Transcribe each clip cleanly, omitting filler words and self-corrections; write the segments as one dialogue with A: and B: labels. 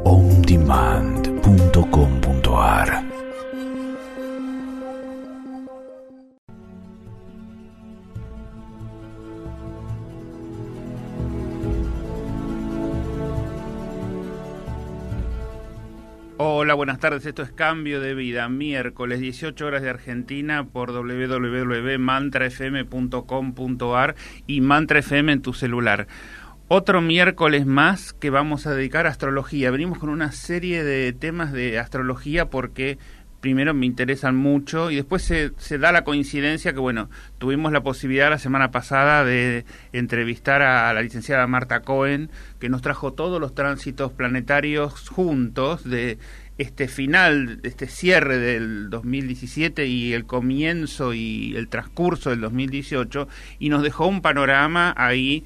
A: ondemand.com.ar.
B: Hola, buenas tardes. Esto es Cambio de Vida, miércoles 18 horas de Argentina por www.mantrafm.com.ar y Mantra FM en tu celular. Otro miércoles más que vamos a dedicar a astrología. Venimos con una serie de temas de astrología porque primero me interesan mucho y después se da la coincidencia que, bueno, tuvimos la posibilidad la semana pasada de entrevistar a la licenciada Marta Cohen, que nos trajo todos los tránsitos planetarios juntos de este final, este cierre del 2017 y el comienzo y el transcurso del 2018, y nos dejó un panorama ahí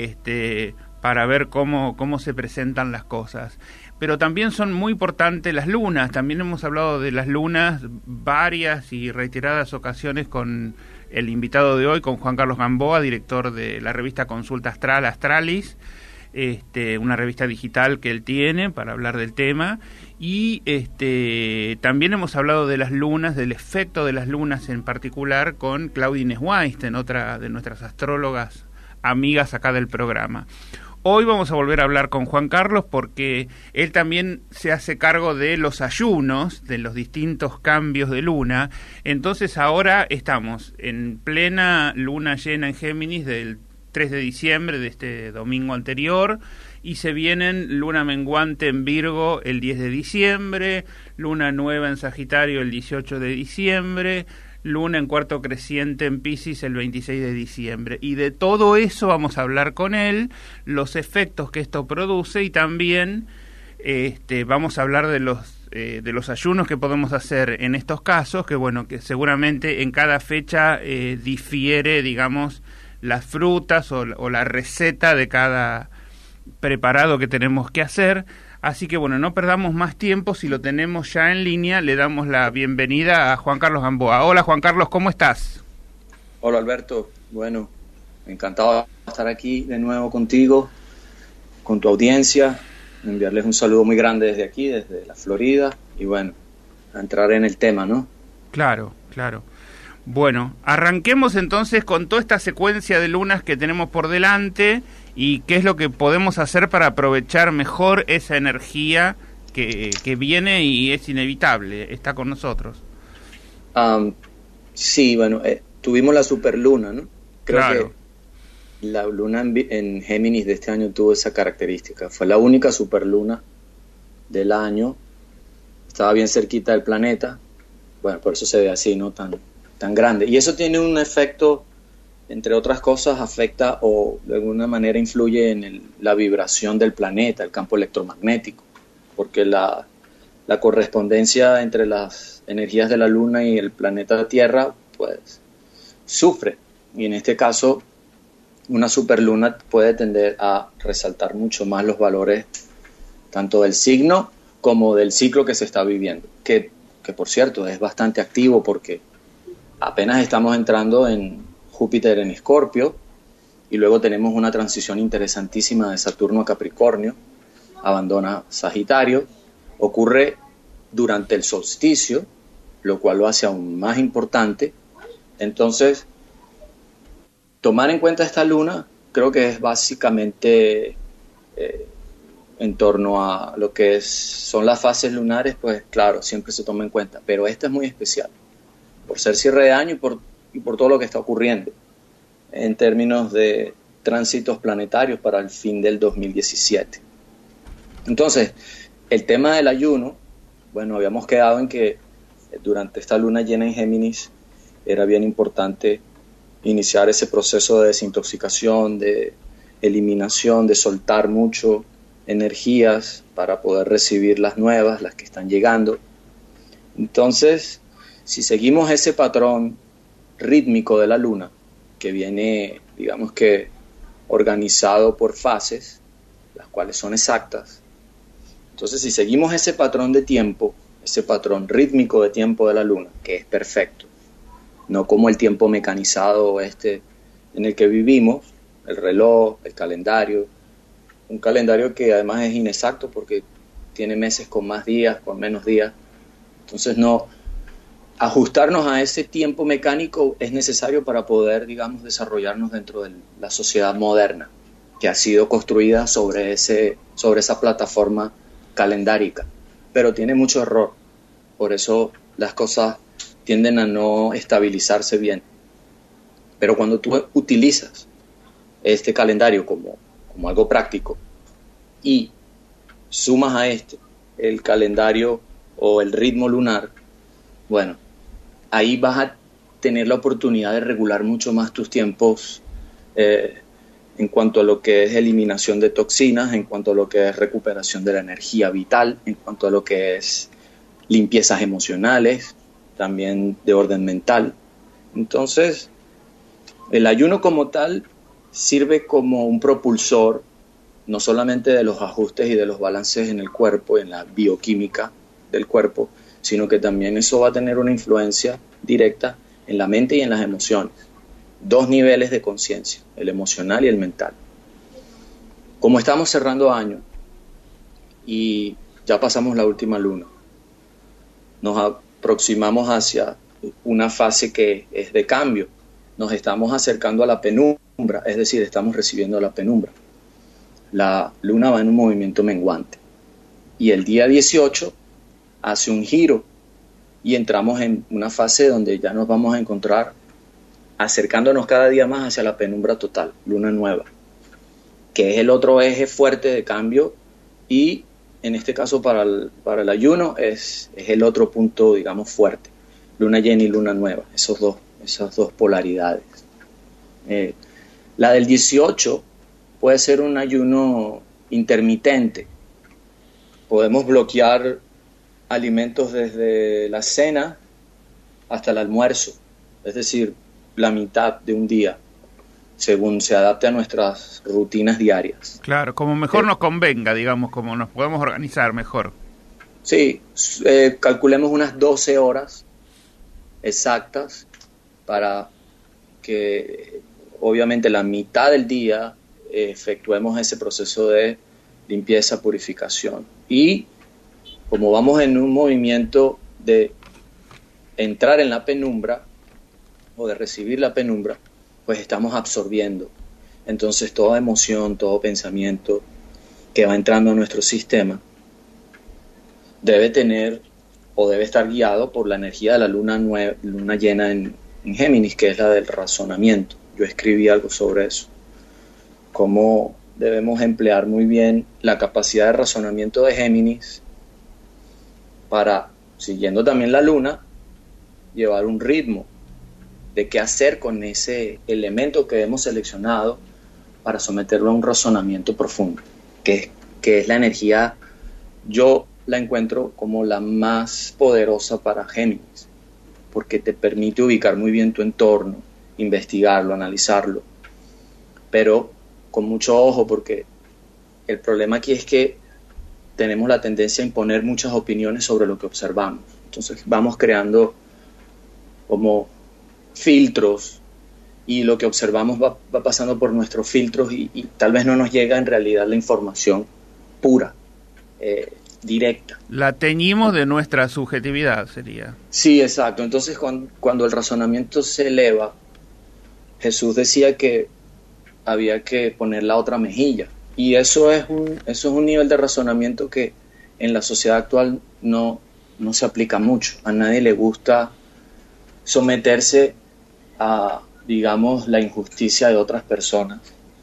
B: para ver cómo se presentan las cosas. Pero también son muy importantes las lunas. También hemos hablado de las lunas varias y reiteradas ocasiones con el invitado de hoy, con Juan Carlos Gamboa, director de la revista Consulta Astral, Astralis, una revista digital que él tiene para hablar del tema. Y también hemos hablado de las lunas, del efecto de las lunas en particular, con Claudia Inés Weinstein, otra de nuestras astrólogas amigas acá del programa. Hoy vamos a volver a hablar con Juan Carlos porque él también se hace cargo de los ayunos, de los distintos cambios de luna. Entonces ahora estamos en plena luna llena en Géminis del 3 de diciembre, de este domingo anterior, y se vienen luna menguante en Virgo el 10 de diciembre, luna nueva en Sagitario el 18 de diciembre, luna en cuarto creciente en Piscis el 26 de diciembre. Y de todo eso vamos a hablar con él, los efectos que esto produce, y también vamos a hablar de los ayunos que podemos hacer en estos casos, que bueno, que seguramente en cada fecha difiere, digamos, las frutas o la receta de cada preparado que tenemos que hacer. Así que bueno, no perdamos más tiempo, si lo tenemos ya en línea, le damos la bienvenida a Juan Carlos Gamboa. Hola Juan Carlos, ¿cómo estás?
C: Hola Alberto, bueno, encantado de estar aquí de nuevo contigo, con tu audiencia, enviarles un saludo muy grande desde aquí, desde la Florida, y bueno, a entrar en el tema, ¿no? Claro. Bueno, arranquemos entonces con toda esta secuencia de lunas que tenemos por delante y qué es lo que podemos hacer para aprovechar mejor esa energía que viene y es inevitable, está con nosotros. Sí, bueno, tuvimos la superluna, ¿no? Creo que la luna en Géminis de este año tuvo esa característica. Fue la única superluna del año. Estaba bien cerquita del planeta. Bueno, por eso se ve así, ¿no? Tan grande. Y eso tiene un efecto, entre otras cosas, afecta o de alguna manera influye en la vibración del planeta, el campo electromagnético, porque la correspondencia entre las energías de la Luna y el planeta Tierra, pues, sufre. Y en este caso, una superluna puede tender a resaltar mucho más los valores tanto del signo como del ciclo que se está viviendo, que por cierto es bastante activo porque apenas estamos entrando en Júpiter en Escorpio y luego tenemos una transición interesantísima de Saturno a Capricornio, abandona Sagitario, ocurre durante el solsticio, lo cual lo hace aún más importante. Entonces, tomar en cuenta esta luna creo que es básicamente en torno a lo que son las fases lunares, pues claro, siempre se toma en cuenta, pero esta es muy especial por ser cierre de año y por todo lo que está ocurriendo en términos de tránsitos planetarios para el fin del 2017. Entonces, el tema del ayuno, bueno, habíamos quedado en que durante esta luna llena en Géminis era bien importante iniciar ese proceso de desintoxicación, de eliminación, de soltar mucho energías para poder recibir las nuevas, las que están llegando. Entonces, si seguimos ese patrón rítmico de la luna, que viene, digamos que, organizado por fases, las cuales son exactas, entonces si seguimos ese patrón de tiempo, ese patrón rítmico de tiempo de la luna, que es perfecto, no como el tiempo mecanizado en el que vivimos, el reloj, el calendario, un calendario que además es inexacto porque tiene meses con más días, con menos días. Entonces no, ajustarnos a ese tiempo mecánico es necesario para poder, digamos, desarrollarnos dentro de la sociedad moderna, que ha sido construida sobre esa plataforma calendárica, pero tiene mucho error. Por eso las cosas tienden a no estabilizarse bien. Pero cuando tú utilizas este calendario como algo práctico y sumas a el calendario o el ritmo lunar, bueno, ahí vas a tener la oportunidad de regular mucho más tus tiempos en cuanto a lo que es eliminación de toxinas, en cuanto a lo que es recuperación de la energía vital, en cuanto a lo que es limpiezas emocionales, también de orden mental. Entonces, el ayuno como tal sirve como un propulsor, no solamente de los ajustes y de los balances en el cuerpo, en la bioquímica del cuerpo, sino que también eso va a tener una influencia directa en la mente y en las emociones. 2 niveles de conciencia, el emocional y el mental. Como estamos cerrando año y ya pasamos la última luna, nos aproximamos hacia una fase que es de cambio. Nos estamos acercando a la penumbra, es decir, estamos recibiendo la penumbra. La luna va en un movimiento menguante y el día 18 hace un giro y entramos en una fase donde ya nos vamos a encontrar acercándonos cada día más hacia la penumbra total, luna nueva, que es el otro eje fuerte de cambio y en este caso para el ayuno es el otro punto, digamos, fuerte, luna llena y luna nueva, esas dos polaridades. La del 18 puede ser un ayuno intermitente. Podemos bloquear alimentos desde la cena hasta el almuerzo, es decir, la mitad de un día, según se adapte a nuestras rutinas diarias.
B: Claro, como mejor nos convenga, digamos, como nos podemos organizar mejor.
C: Sí, calculemos unas 12 horas exactas para que obviamente la mitad del día efectuemos ese proceso de limpieza, purificación. Y como vamos en un movimiento de entrar en la penumbra o de recibir la penumbra, pues estamos absorbiendo. Entonces toda emoción, todo pensamiento que va entrando a nuestro sistema debe tener o debe estar guiado por la energía de la luna llena en Géminis, que es la del razonamiento. Yo escribí algo sobre eso, cómo debemos emplear muy bien la capacidad de razonamiento de Géminis para, siguiendo también la luna, llevar un ritmo de qué hacer con ese elemento que hemos seleccionado para someterlo a un razonamiento profundo, que es la energía. Yo la encuentro como la más poderosa para Géminis, porque te permite ubicar muy bien tu entorno, investigarlo, analizarlo, pero con mucho ojo, porque el problema aquí es que tenemos la tendencia a imponer muchas opiniones sobre lo que observamos. Entonces vamos creando como filtros y lo que observamos va pasando por nuestros filtros y tal vez no nos llega en realidad la información pura, directa.
B: La teñimos de nuestra subjetividad, sería.
C: Sí, exacto. Entonces cuando el razonamiento se eleva, Jesús decía que había que poner la otra mejilla. Y eso es un nivel de razonamiento que en la sociedad actual no se aplica mucho. A nadie le gusta someterse a, digamos, la injusticia de otras personas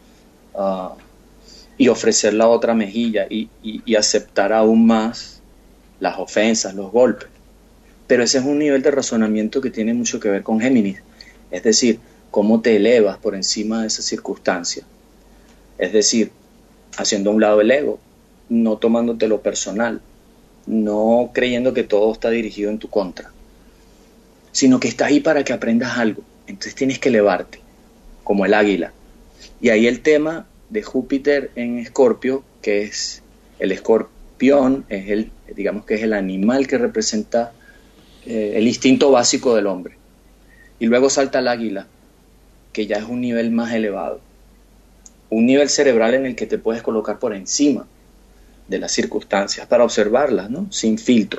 C: y ofrecer la otra mejilla y aceptar aún más las ofensas, los golpes. Pero ese es un nivel de razonamiento que tiene mucho que ver con Géminis. Es decir, cómo te elevas por encima de esa circunstancia. Es decir, haciendo a un lado el ego, no tomándotelo personal, no creyendo que todo está dirigido en tu contra, sino que está ahí para que aprendas algo. Entonces tienes que elevarte, como el águila. Y ahí el tema de Júpiter en Escorpio, que es el escorpión, digamos que es el animal que representa el instinto básico del hombre. Y luego salta el águila, que ya es un nivel más elevado, un nivel cerebral en el que te puedes colocar por encima de las circunstancias, para observarlas, ¿no? Sin filtro.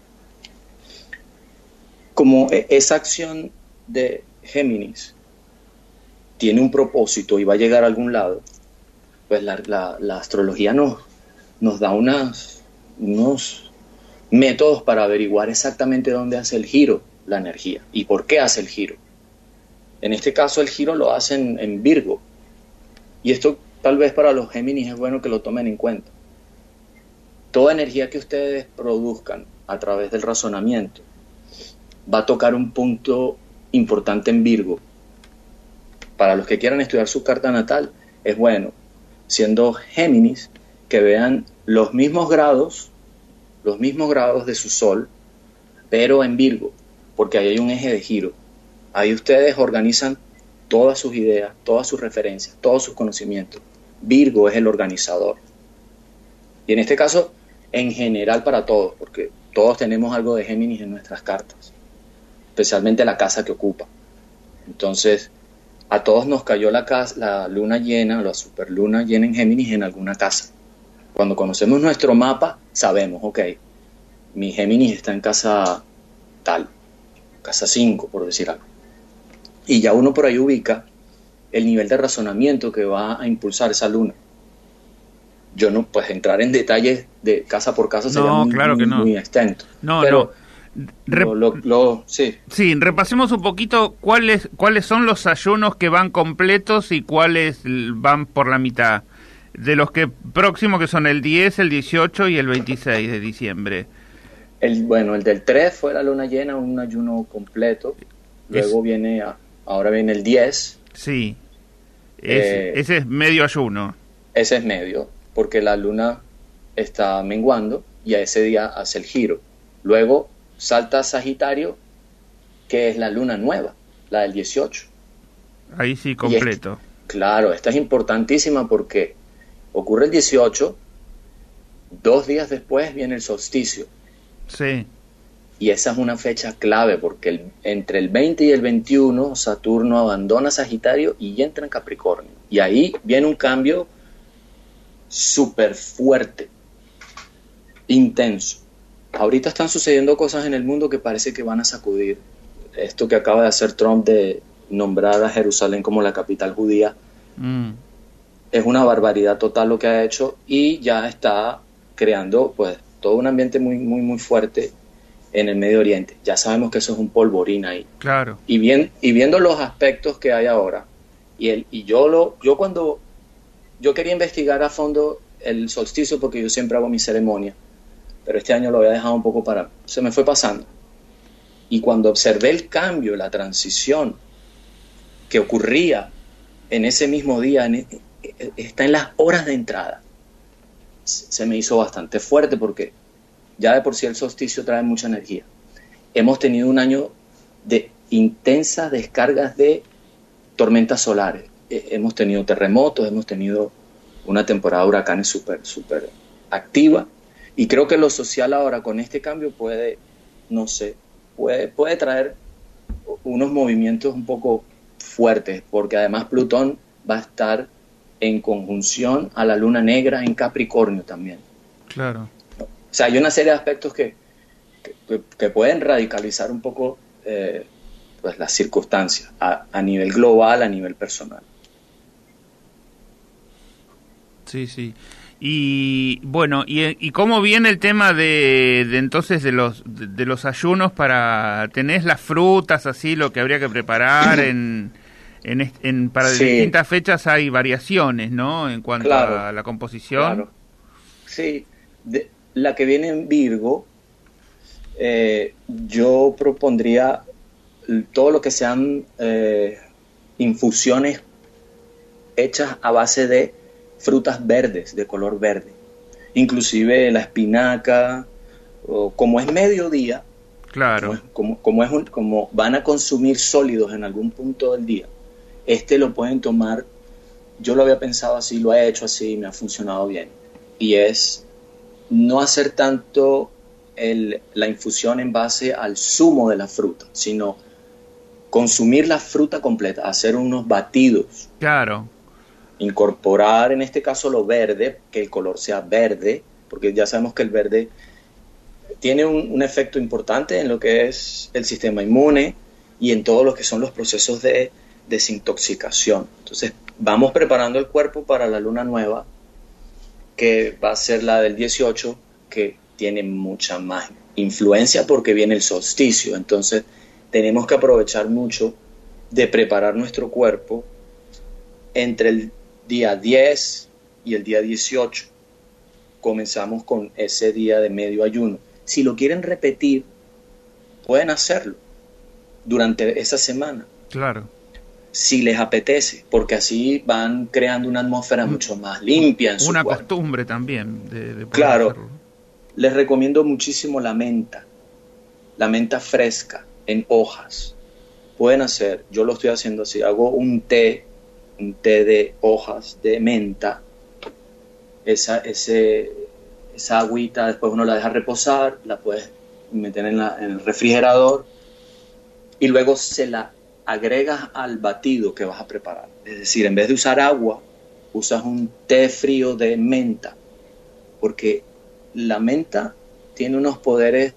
C: Como esa acción de Géminis tiene un propósito y va a llegar a algún lado, pues la astrología nos da unos métodos para averiguar exactamente dónde hace el giro la energía y por qué hace el giro. En este caso el giro lo hacen en Virgo, y esto tal vez para los Géminis es bueno que lo tomen en cuenta. Toda energía que ustedes produzcan a través del razonamiento va a tocar un punto importante en Virgo. Para los que quieran estudiar su carta natal, es bueno, siendo Géminis, que vean los mismos grados de su Sol, pero en Virgo, porque ahí hay un eje de giro. Ahí ustedes organizan todas sus ideas, todas sus referencias, todos sus conocimientos. Virgo es el organizador. Y en este caso, en general para todos, porque todos tenemos algo de Géminis en nuestras cartas, especialmente la casa que ocupa. Entonces, a todos nos cayó la luna llena, la superluna llena en Géminis en alguna casa. Cuando conocemos nuestro mapa, sabemos, ok, mi Géminis está en casa tal, casa 5, por decir algo. Y ya uno por ahí ubica el nivel de razonamiento que va a impulsar esa luna. Yo no, pues entrar en detalles de casa por casa sería muy extenso. Pero sí.
B: Sí, repasemos un poquito cuáles son los ayunos que van completos y cuáles van por la mitad. De los que próximos, que son el 10, el 18 y el 26 de diciembre.
C: El del 3 fue la luna llena, un ayuno completo. Luego ahora viene el 10.
B: Sí, ese es medio ayuno.
C: Ese es medio, porque la luna está menguando y a ese día hace el giro. Luego salta Sagitario, que es la luna nueva, la del 18.
B: Ahí sí, completo.
C: Claro, esta es importantísima porque ocurre el 18, 2 días después viene el solsticio.
B: Sí.
C: Y esa es una fecha clave porque entre el 20 y el 21 Saturno abandona Sagitario y entra en Capricornio. Y ahí viene un cambio súper fuerte, intenso. Ahorita están sucediendo cosas en el mundo que parece que van a sacudir. Esto que acaba de hacer Trump de nombrar a Jerusalén como la capital judía, es una barbaridad total lo que ha hecho, y ya está creando pues todo un ambiente muy, muy, muy fuerte en el Medio Oriente. Ya sabemos que eso es un polvorín ahí.
B: Claro.
C: Y viendo los aspectos que hay ahora, yo cuando yo quería investigar a fondo el solsticio, porque yo siempre hago mi ceremonia, pero este año lo había dejado un poco se me fue pasando. Y cuando observé el cambio, la transición que ocurría en ese mismo día, está en las horas de entrada, se me hizo bastante fuerte, porque ya de por sí el solsticio trae mucha energía. Hemos tenido un año de intensas descargas de tormentas solares. Hemos tenido terremotos, hemos tenido una temporada de huracanes súper, súper activa. Y creo que lo social ahora con este cambio puede traer unos movimientos un poco fuertes, porque además Plutón va a estar en conjunción a la luna negra en Capricornio también.
B: Claro.
C: O sea, hay una serie de aspectos que pueden radicalizar un poco pues las circunstancias a nivel global, a nivel personal.
B: Sí, sí. Y bueno, ¿y cómo viene el tema de entonces de los ayunos? ¿Tenés las frutas así, lo que habría que preparar para
C: sí.
B: Distintas fechas? Hay variaciones, ¿no? En cuanto a la composición.
C: Claro. Sí, la que viene en Virgo, yo propondría todo lo que sean infusiones hechas a base de frutas verdes, de color verde, inclusive la espinaca, o como es mediodía,
B: claro,
C: como van a consumir sólidos en algún punto del día, lo pueden tomar. Yo lo había pensado así, lo he hecho así y me ha funcionado bien, y es no hacer tanto la infusión en base al zumo de la fruta, sino consumir la fruta completa, hacer unos batidos.
B: Claro.
C: Incorporar en este caso lo verde, que el color sea verde, porque ya sabemos que el verde tiene un efecto importante en lo que es el sistema inmune y en todo lo que son los procesos de desintoxicación. Entonces, vamos preparando el cuerpo para la luna nueva, que va a ser la del 18, que tiene mucha más influencia porque viene el solsticio. Entonces, tenemos que aprovechar mucho de preparar nuestro cuerpo entre el día 10 y el día 18. Comenzamos con ese día de medio ayuno. Si lo quieren repetir, pueden hacerlo durante esa semana.
B: Claro.
C: Si les apetece, porque así van creando una atmósfera mucho más limpia en su cuerpo.
B: Una costumbre también de
C: claro,
B: hacerlo.
C: Les recomiendo muchísimo la menta fresca en hojas. Pueden hacer, yo lo estoy haciendo así, hago un té de hojas de menta, esa agüita después uno la deja reposar, la puedes meter en el refrigerador y luego se la agregas al batido que vas a preparar. Es decir, en vez de usar agua, usas un té frío de menta, porque la menta tiene unos poderes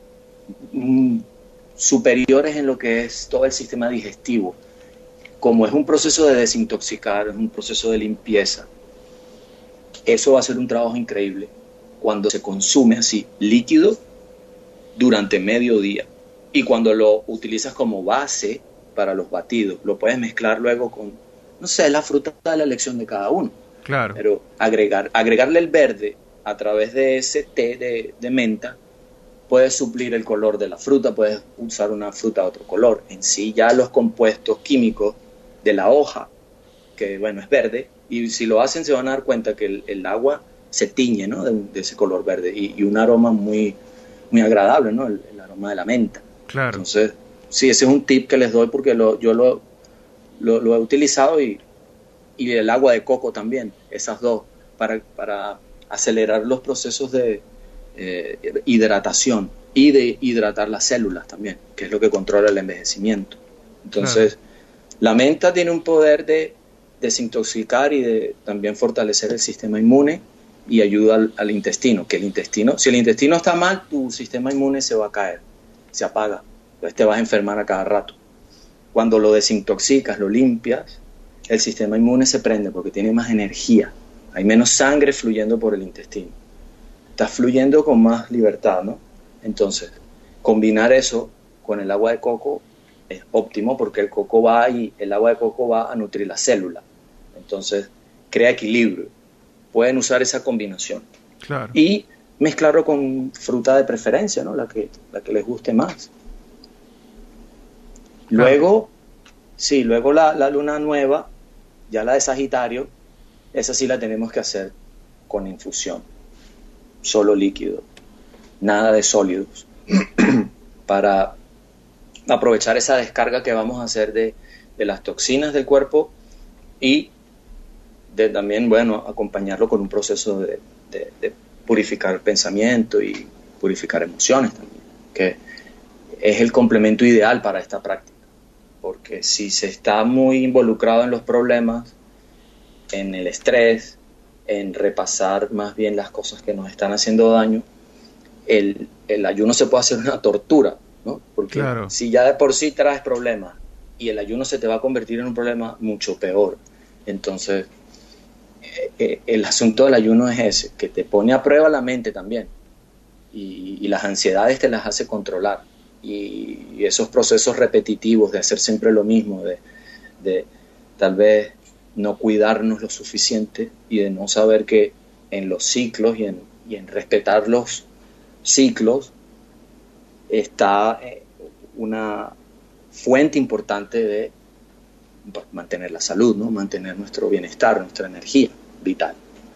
C: superiores en lo que es todo el sistema digestivo. Como es un proceso de desintoxicar, es un proceso de limpieza, eso va a ser un trabajo increíble cuando se consume así, líquido, durante medio día. Y cuando lo utilizas como base para los batidos, lo puedes mezclar luego con, no sé, la fruta de la elección de cada uno.
B: Claro.
C: Pero agregarle el verde a través de ese té de menta, puedes suplir el color de la fruta, puedes usar una fruta de otro color. En sí ya los compuestos químicos de la hoja, que bueno, es verde, y si lo hacen se van a dar cuenta que el agua se tiñe, ¿no? de ese color verde y un aroma muy, muy agradable, ¿no? El aroma de la menta.
B: Claro.
C: Entonces, sí, ese es un tip que les doy porque yo lo he utilizado y el agua de coco también, esas dos, para acelerar los procesos de hidratación y de hidratar las células también, que es lo que controla el envejecimiento. Entonces, la menta tiene un poder de desintoxicar y de también fortalecer el sistema inmune y ayuda al intestino, si el intestino está mal, tu sistema inmune se va a caer, se apaga, entonces te vas a enfermar a cada rato. Cuando lo desintoxicas, lo limpias, el sistema inmune se prende porque tiene más energía, hay menos sangre fluyendo por el intestino, está fluyendo con más libertad, ¿no? Entonces, combinar eso con el agua de coco es óptimo porque el agua de coco va a nutrir la célula, entonces crea equilibrio. Pueden usar esa combinación.
B: Claro.
C: Y mezclarlo con fruta de preferencia, ¿no? La que les guste más. Luego, luego la luna nueva, ya la de Sagitario, esa sí la tenemos que hacer con infusión, solo líquido, nada de sólidos, para aprovechar esa descarga que vamos a hacer de las toxinas del cuerpo y de también, bueno, acompañarlo con un proceso de purificar pensamiento y purificar emociones también, que es el complemento ideal para esta práctica, porque si se está muy involucrado en los problemas, en el estrés, en repasar más bien las cosas que nos están haciendo daño, el ayuno se puede hacer una tortura, ¿no? Porque si ya de por sí traes problemas y el ayuno se te va a convertir en un problema mucho peor, entonces el asunto del ayuno es ese, que te pone a prueba la mente también y las ansiedades te las hace controlar y esos procesos repetitivos de hacer siempre lo mismo, de tal vez no cuidarnos lo suficiente y de no saber que en los ciclos y en respetar los ciclos está una fuente importante de mantener la salud, ¿no? Mantener nuestro bienestar, nuestra energía vital.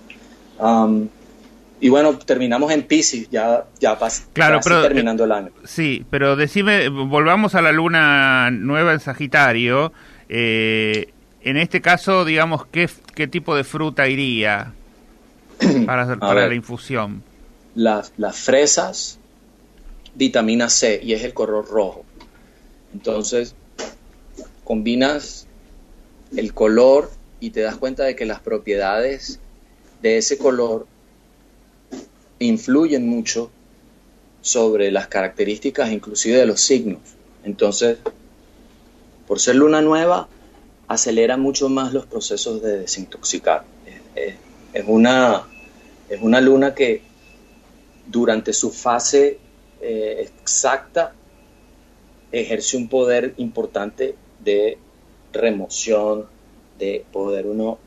C: Y bueno, terminamos en Piscis, ya terminando el año.
B: Sí, pero decime, volvamos a la luna nueva en Sagitario. En este caso, digamos, ¿qué tipo de fruta iría para la infusión?
C: Las fresas, vitamina C, y es el color rojo. Entonces, combinas el color y te das cuenta de que las propiedades de ese color influyen mucho sobre las características inclusive de los signos. Entonces, por ser luna nueva, acelera mucho más los procesos de desintoxicar. Es una luna que durante su fase exacta ejerce un poder importante de remoción, de poder uno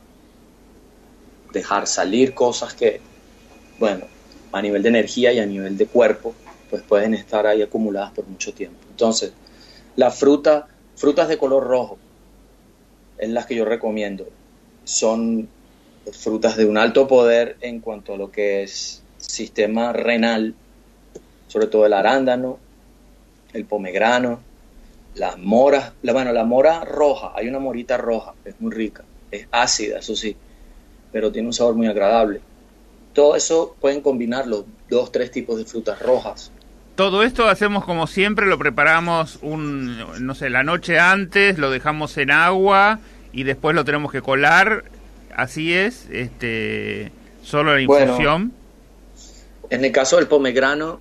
C: dejar salir cosas que, bueno, a nivel de energía y a nivel de cuerpo, pues pueden estar ahí acumuladas por mucho tiempo. Entonces, frutas de color rojo, es las que yo recomiendo. Son frutas de un alto poder en cuanto a lo que es sistema renal, sobre todo el arándano, el pomegrano, las moras, la mora roja, hay una morita roja, es muy rica, es ácida, eso sí, pero tiene un sabor muy agradable. Todo eso pueden combinar los 2-3 tipos de frutas rojas.
B: Todo esto hacemos como siempre, lo preparamos la noche antes, lo dejamos en agua y después lo tenemos que colar. Así es, solo la infusión.
C: Bueno, en el caso del pomegrano,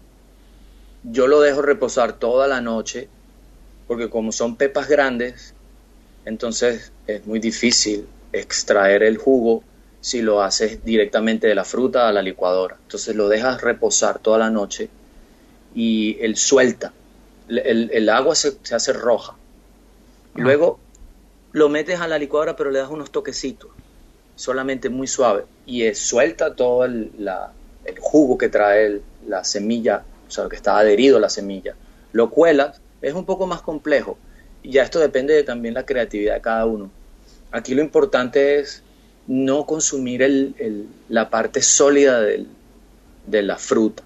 C: yo lo dejo reposar toda la noche, porque como son pepas grandes, entonces es muy difícil extraer el jugo si lo haces directamente de la fruta a la licuadora. Entonces lo dejas reposar toda la noche y él suelta. El agua se hace roja. Y luego lo metes a la licuadora, pero le das unos toquecitos, solamente muy suave, y suelta todo el jugo que trae la semilla, o sea, lo que está adherido a la semilla. Lo cuelas, es un poco más complejo, y ya esto depende también de la creatividad de cada uno. Aquí lo importante es no consumir la parte sólida de la fruta.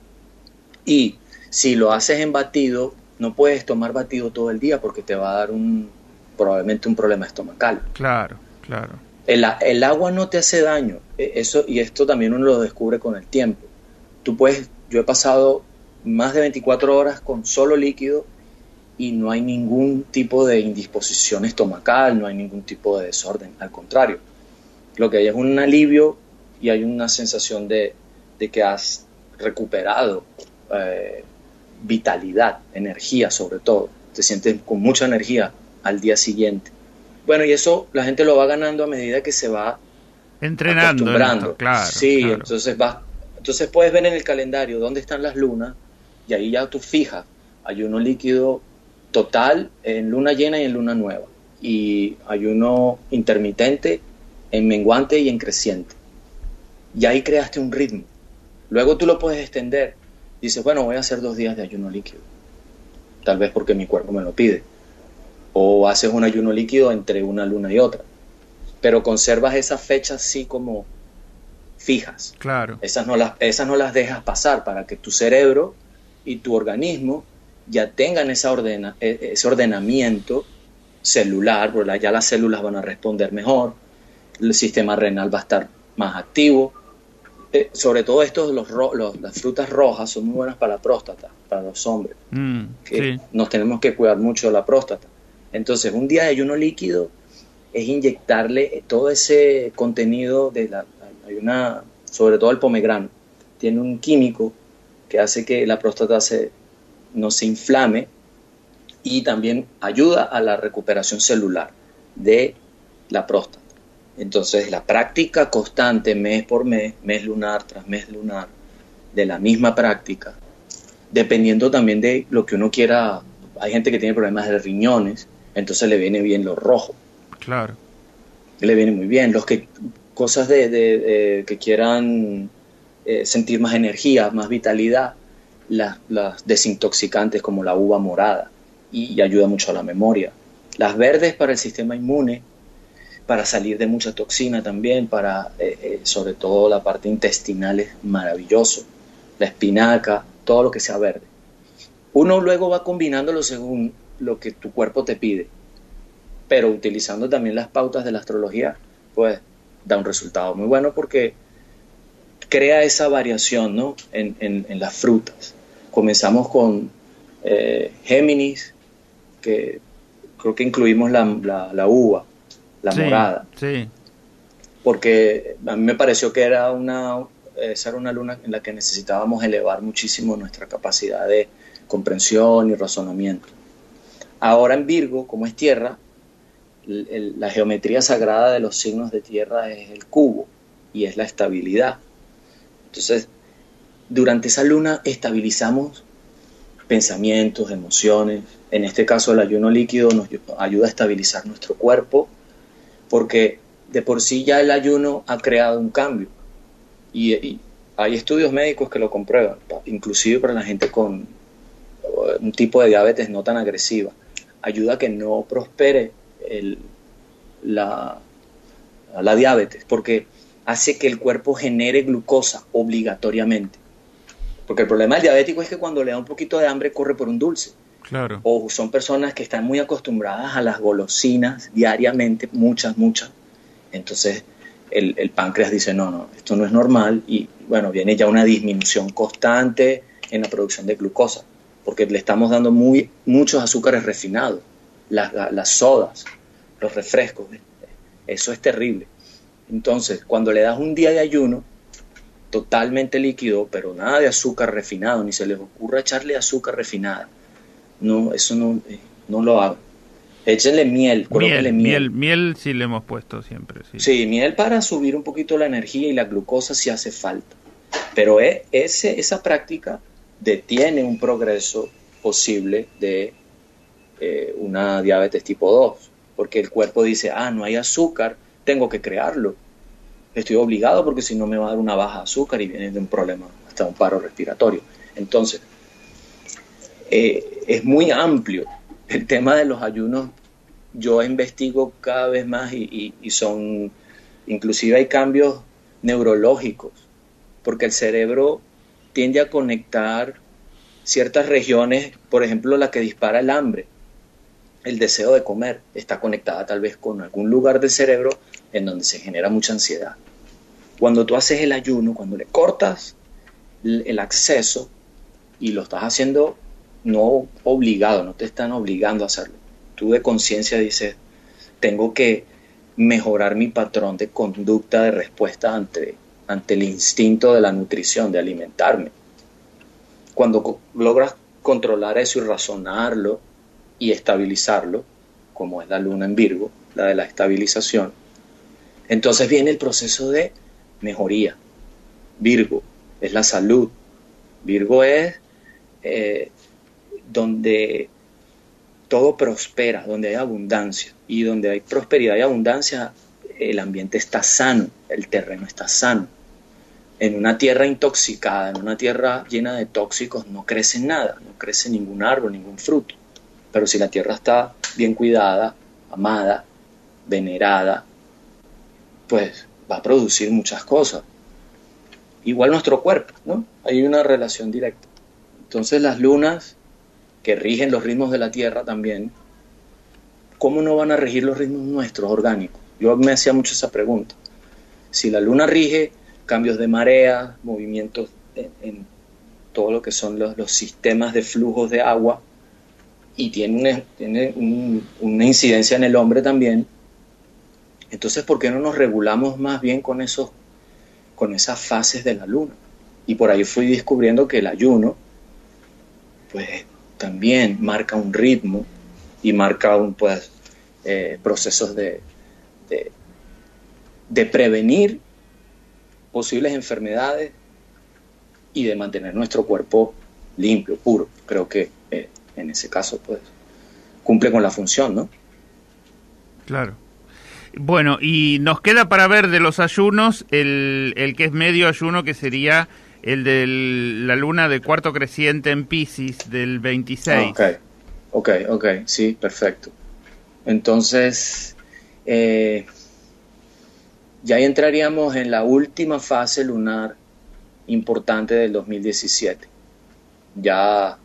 C: Y si lo haces en batido, no puedes tomar batido todo el día porque te va a dar probablemente un problema estomacal.
B: Claro.
C: El agua no te hace daño, y esto también uno lo descubre con el tiempo. Yo he pasado más de 24 horas con solo líquido y no hay ningún tipo de indisposición estomacal, no hay ningún tipo de desorden, al contrario. Lo que hay es un alivio y hay una sensación de que has recuperado vitalidad, energía sobre todo. Te sientes con mucha energía al día siguiente. Bueno, y eso la gente lo va ganando a medida que se va
B: entrenando,
C: acostumbrando.
B: Claro,
C: sí,
B: claro.
C: Entonces puedes ver en el calendario dónde están las lunas y ahí ya tú fijas ayuno líquido total en luna llena y en luna nueva, y ayuno intermitente en menguante y en creciente. Y ahí creaste un ritmo. Luego tú lo puedes extender. Dices, bueno, voy a hacer 2 días de ayuno líquido, tal vez porque mi cuerpo me lo pide. O haces un ayuno líquido entre una luna y otra, pero conservas esas fechas así como fijas.
B: Claro.
C: Esas no las dejas pasar para que tu cerebro y tu organismo ya tengan ese ordenamiento celular, porque ya las células van a responder mejor, el sistema renal va a estar más activo. Sobre todo las frutas rojas son muy buenas para la próstata, para los hombres, que nos tenemos que cuidar mucho de la próstata. Entonces, un día de ayuno líquido es inyectarle todo ese contenido sobre todo el pomegrano. Tiene un químico que hace que la próstata no se inflame, y también ayuda a la recuperación celular de la próstata. Entonces, la práctica constante, mes por mes, mes lunar tras mes lunar, de la misma práctica, dependiendo también de lo que uno quiera. Hay gente que tiene problemas de riñones, entonces le viene bien lo rojo.
B: Claro.
C: Le viene muy bien. Cosas que quieran sentir más energía, más vitalidad, las desintoxicantes como la uva morada, y ayuda mucho a la memoria. Las verdes para el sistema inmune, para salir de mucha toxina también, sobre todo la parte intestinal es maravilloso. La espinaca, todo lo que sea verde. Uno luego va combinándolo según lo que tu cuerpo te pide, pero utilizando también las pautas de la astrología, pues da un resultado muy bueno porque crea esa variación, ¿no? en las frutas. Comenzamos con Géminis, que creo que incluimos la uva, la morada,
B: sí.
C: porque a mí me pareció que era una esa era una luna en la que necesitábamos elevar muchísimo nuestra capacidad de comprensión y razonamiento. Ahora en Virgo, como es tierra, la geometría sagrada de los signos de tierra es el cubo y es la estabilidad. Entonces, durante esa luna estabilizamos pensamientos, emociones. En este caso, el ayuno líquido nos ayuda a estabilizar nuestro cuerpo, porque de por sí ya el ayuno ha creado un cambio. Y hay estudios médicos que lo comprueban, inclusive para la gente con un tipo de diabetes no tan agresiva. Ayuda a que no prospere la diabetes, porque hace que el cuerpo genere glucosa obligatoriamente. Porque el problema del diabético es que cuando le da un poquito de hambre corre por un dulce.
B: Claro.
C: O son personas que están muy acostumbradas a las golosinas diariamente, muchas. Entonces el páncreas dice, no, esto no es normal. Y bueno, viene ya una disminución constante en la producción de glucosa, porque le estamos dando muchos azúcares refinados, las sodas, los refrescos. Eso es terrible. Entonces, cuando le das un día de ayuno, totalmente líquido, pero nada de azúcar refinado, ni se les ocurra echarle azúcar refinada. No, eso no lo hagan. Échenle miel, colóquenle miel.
B: Miel sí le hemos puesto siempre.
C: Sí, miel para subir un poquito la energía y la glucosa si hace falta. Pero esa práctica detiene un progreso posible de una diabetes tipo 2, porque el cuerpo dice, no hay azúcar, tengo que crearlo. Estoy obligado porque si no me va a dar una baja de azúcar y viene de un problema, hasta un paro respiratorio. Entonces, es muy amplio el tema de los ayunos. Yo investigo cada vez más y inclusive hay cambios neurológicos, porque el cerebro tiende a conectar ciertas regiones, por ejemplo, la que dispara el hambre, el deseo de comer, está conectada tal vez con algún lugar del cerebro en donde se genera mucha ansiedad. Cuando tú haces el ayuno, cuando le cortas el acceso y lo estás haciendo no obligado, no te están obligando a hacerlo, tú de conciencia dices, tengo que mejorar mi patrón de conducta de respuesta ante el instinto de la nutrición, de alimentarme. Cuando logras controlar eso y razonarlo y estabilizarlo, como es la luna en Virgo, la de la estabilización, entonces viene el proceso de mejoría. Virgo es la salud. Virgo es donde todo prospera, donde hay abundancia. Y donde hay prosperidad y abundancia, el ambiente está sano, el terreno está sano. En una tierra intoxicada, en una tierra llena de tóxicos, no crece nada, no crece ningún árbol, ningún fruto. Pero si la tierra está bien cuidada, amada, venerada, pues va a producir muchas cosas. Igual nuestro cuerpo, ¿no? Hay una relación directa. Entonces las lunas, que rigen los ritmos de la tierra también, ¿cómo no van a regir los ritmos nuestros orgánicos? Yo me hacía mucho esa pregunta. Si la luna rige cambios de marea, movimientos en todo lo que son los sistemas de flujos de agua, y tiene una incidencia en el hombre también, entonces ¿por qué no nos regulamos más bien con esas fases de la luna? Y por ahí fui descubriendo que el ayuno pues también marca un ritmo y marca procesos de prevenir posibles enfermedades y de mantener nuestro cuerpo limpio, puro. Creo que en ese caso pues cumple con la función, ¿no?
B: Claro. Bueno, y nos queda para ver de los ayunos el que es medio ayuno, que sería el de la luna de cuarto creciente en Piscis del 26.
C: Ok, sí, perfecto. Entonces, ya entraríamos en la última fase lunar importante del 2017. Ya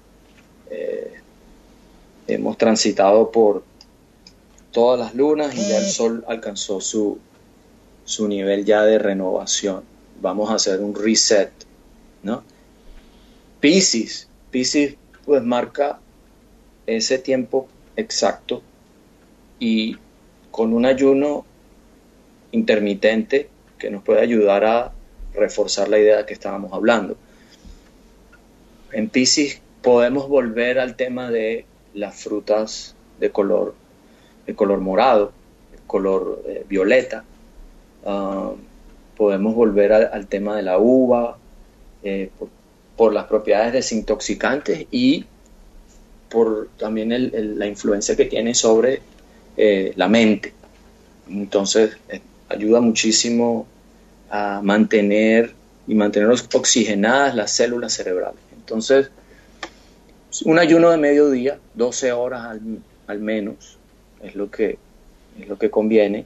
C: hemos transitado por todas las lunas y ya el Sol alcanzó su nivel ya de renovación. Vamos a hacer un reset, ¿no? Piscis pues marca ese tiempo exacto, y con un ayuno intermitente que nos puede ayudar a reforzar la idea que estábamos hablando. En Piscis podemos volver al tema de las frutas de color morado, de color violeta. Podemos volver al tema de la uva, por las propiedades desintoxicantes y por también la influencia que tiene sobre la mente. Entonces ayuda muchísimo a mantener oxigenadas las células cerebrales. Entonces, un ayuno de mediodía, 12 horas al menos, es lo que conviene.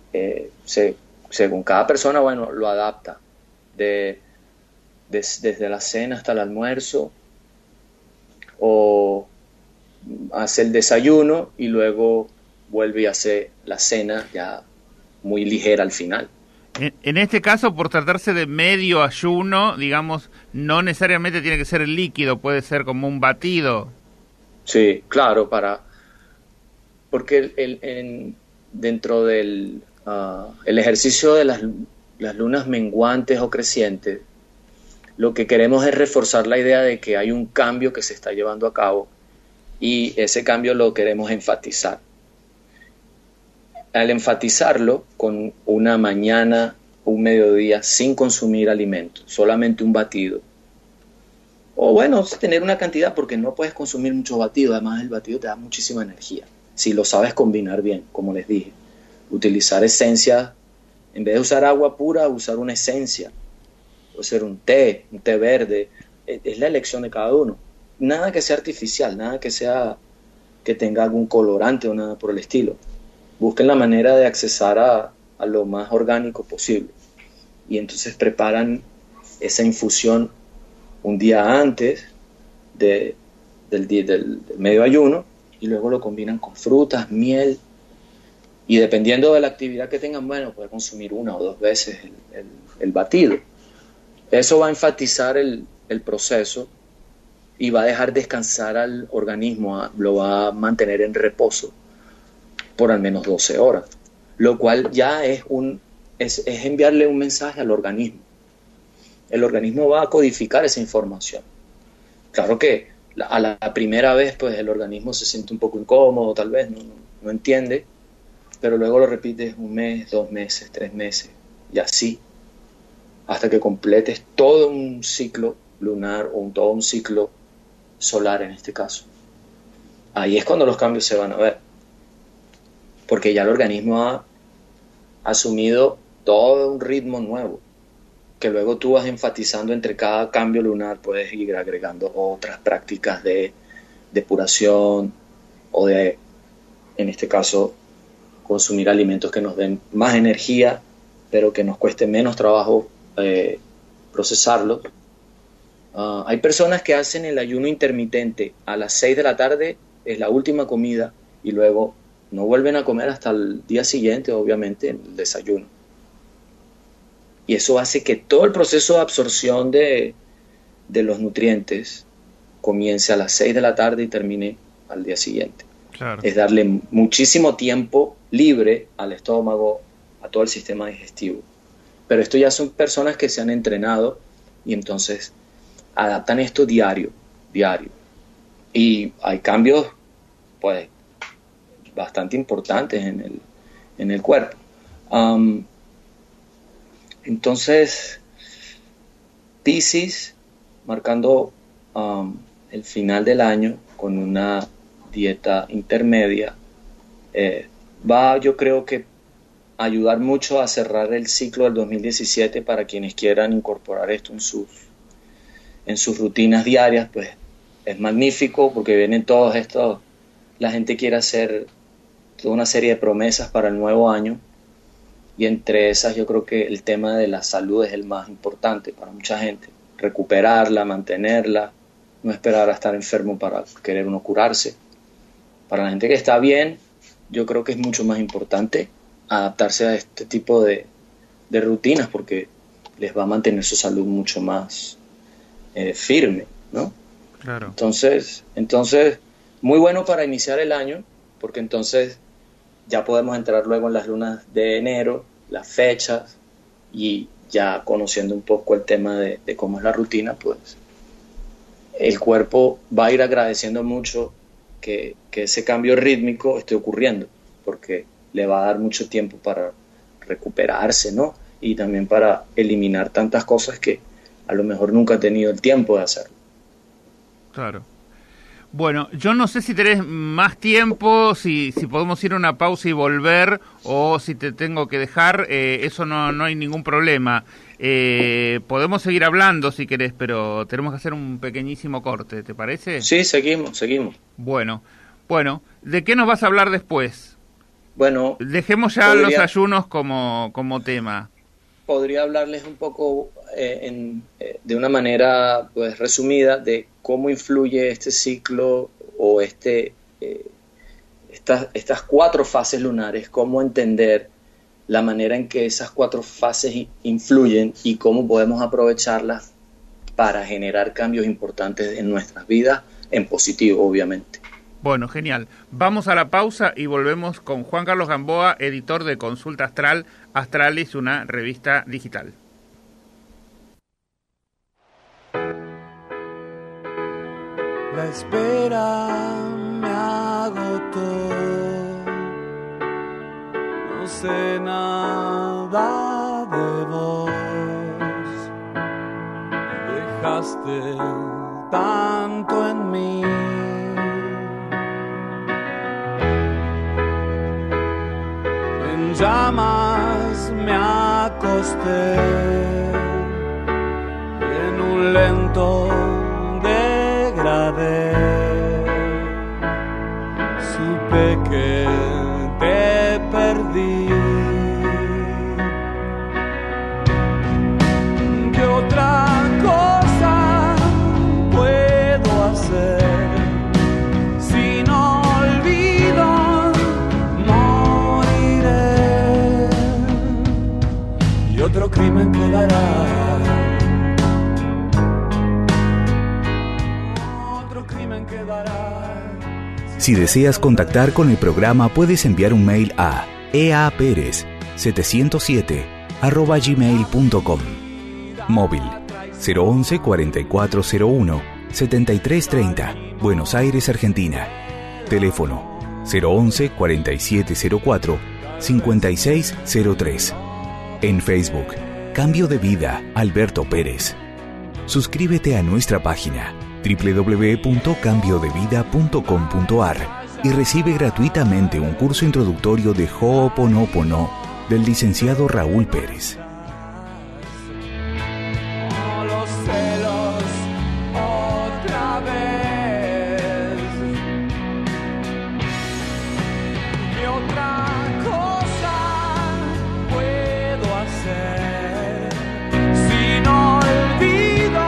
C: Según cada persona, bueno, lo adapta. Desde la cena hasta el almuerzo, o hace el desayuno y luego vuelve y hace la cena ya muy ligera al final.
B: En este caso, por tratarse de medio ayuno, digamos, no necesariamente tiene que ser líquido, puede ser como un batido.
C: Sí, claro, porque dentro del el ejercicio de las lunas menguantes o crecientes, lo que queremos es reforzar la idea de que hay un cambio que se está llevando a cabo y ese cambio lo queremos enfatizar. Al enfatizarlo con una mañana o un mediodía sin consumir alimentos, solamente un batido, o bueno, tener una cantidad, porque no puedes consumir mucho batido, además el batido te da muchísima energía, si lo sabes combinar bien, como les dije. Utilizar esencias, en vez de usar agua pura, usar una esencia, puede ser un té verde, es la elección de cada uno. Nada que sea artificial, nada que tenga algún colorante o nada por el estilo. Busquen la manera de accesar a lo más orgánico posible. Y entonces preparan esa infusión un día antes del medio ayuno y luego lo combinan con frutas, miel. Y dependiendo de la actividad que tengan, bueno, puede consumir 1 o 2 veces el batido. Eso va a enfatizar el proceso y va a dejar descansar al organismo, lo va a mantener en reposo por al menos 12 horas, lo cual ya es enviarle un mensaje al organismo. El organismo va a codificar esa información. Claro que a la primera vez pues el organismo se siente un poco incómodo, tal vez no entiende, pero luego lo repites 1 mes, 2 meses, 3 meses y así hasta que completes todo un ciclo lunar o todo un ciclo solar en este caso. Ahí es cuando los cambios se van a ver, porque ya el organismo ha asumido todo un ritmo nuevo, que luego tú vas enfatizando entre cada cambio lunar, puedes ir agregando otras prácticas de depuración o de, en este caso, consumir alimentos que nos den más energía, pero que nos cueste menos trabajo procesarlos. Hay personas que hacen el ayuno intermitente a las 6 de la tarde, es la última comida, y luego no vuelven a comer hasta el día siguiente, obviamente, el desayuno. Y eso hace que todo el proceso de absorción de los nutrientes comience a las 6 de la tarde y termine al día siguiente.
B: Claro.
C: Es darle muchísimo tiempo libre al estómago, a todo el sistema digestivo. Pero esto ya son personas que se han entrenado y entonces adaptan esto diario. Y hay cambios, pues, bastante importantes en el cuerpo. Entonces, Piscis, marcando el final del año con una dieta intermedia, va, yo creo que, a ayudar mucho a cerrar el ciclo del 2017 para quienes quieran incorporar esto en sus rutinas diarias. Pues es magnífico porque vienen todos estos, la gente quiere hacer toda una serie de promesas para el nuevo año, y entre esas yo creo que el tema de la salud es el más importante para mucha gente. Recuperarla, mantenerla, no esperar a estar enfermo para querer uno curarse. Para la gente que está bien, yo creo que es mucho más importante adaptarse a este tipo de rutinas, porque les va a mantener su salud mucho más firme, ¿no?
B: Claro.
C: Entonces, muy bueno para iniciar el año, porque entonces ya podemos entrar luego en las lunas de enero, las fechas, y ya conociendo un poco el tema de cómo es la rutina, pues el cuerpo va a ir agradeciendo mucho que ese cambio rítmico esté ocurriendo, porque le va a dar mucho tiempo para recuperarse, ¿no? Y también para eliminar tantas cosas que a lo mejor nunca ha tenido el tiempo de hacerlo.
B: Claro. Bueno, yo no sé si tenés más tiempo, si podemos ir a una pausa y volver, o si te tengo que dejar, eso no hay ningún problema. Podemos seguir hablando si querés, pero tenemos que hacer un pequeñísimo corte, ¿te parece?
C: Sí, seguimos.
B: Bueno, ¿de qué nos vas a hablar después?
C: Bueno,
B: dejemos ya los ayunos como tema.
C: Podría hablarles un poco de una manera pues resumida de cómo influye este ciclo o estas 4 fases lunares, cómo entender la manera en que esas 4 fases influyen y cómo podemos aprovecharlas para generar cambios importantes en nuestras vidas, en positivo, obviamente.
B: Bueno, genial. Vamos a la pausa y volvemos con Juan Carlos Gamboa, editor de Consulta Astral. Astralis, una revista digital.
D: La espera me agotó, no sé nada de vos, dejaste tanto en mí. En llamas me acosté, en un lento degradé, supe que te perdí. ¿Qué otra cosa puedo hacer si no olvido? Moriré y otro crimen quedará.
A: Si deseas contactar con el programa, puedes enviar un mail a eaperez707@gmail.com. Móvil 011 4401 7330, Buenos Aires, Argentina. Teléfono 011 4704 5603. En Facebook, Cambio de Vida Alberto Pérez. Suscríbete a nuestra página www.cambiodevida.com.ar y recibe gratuitamente un curso introductorio de Ho'oponopono del licenciado Raúl Pérez.
D: Los celos otra vez. ¿Qué otra cosa puedo hacer si no olvido?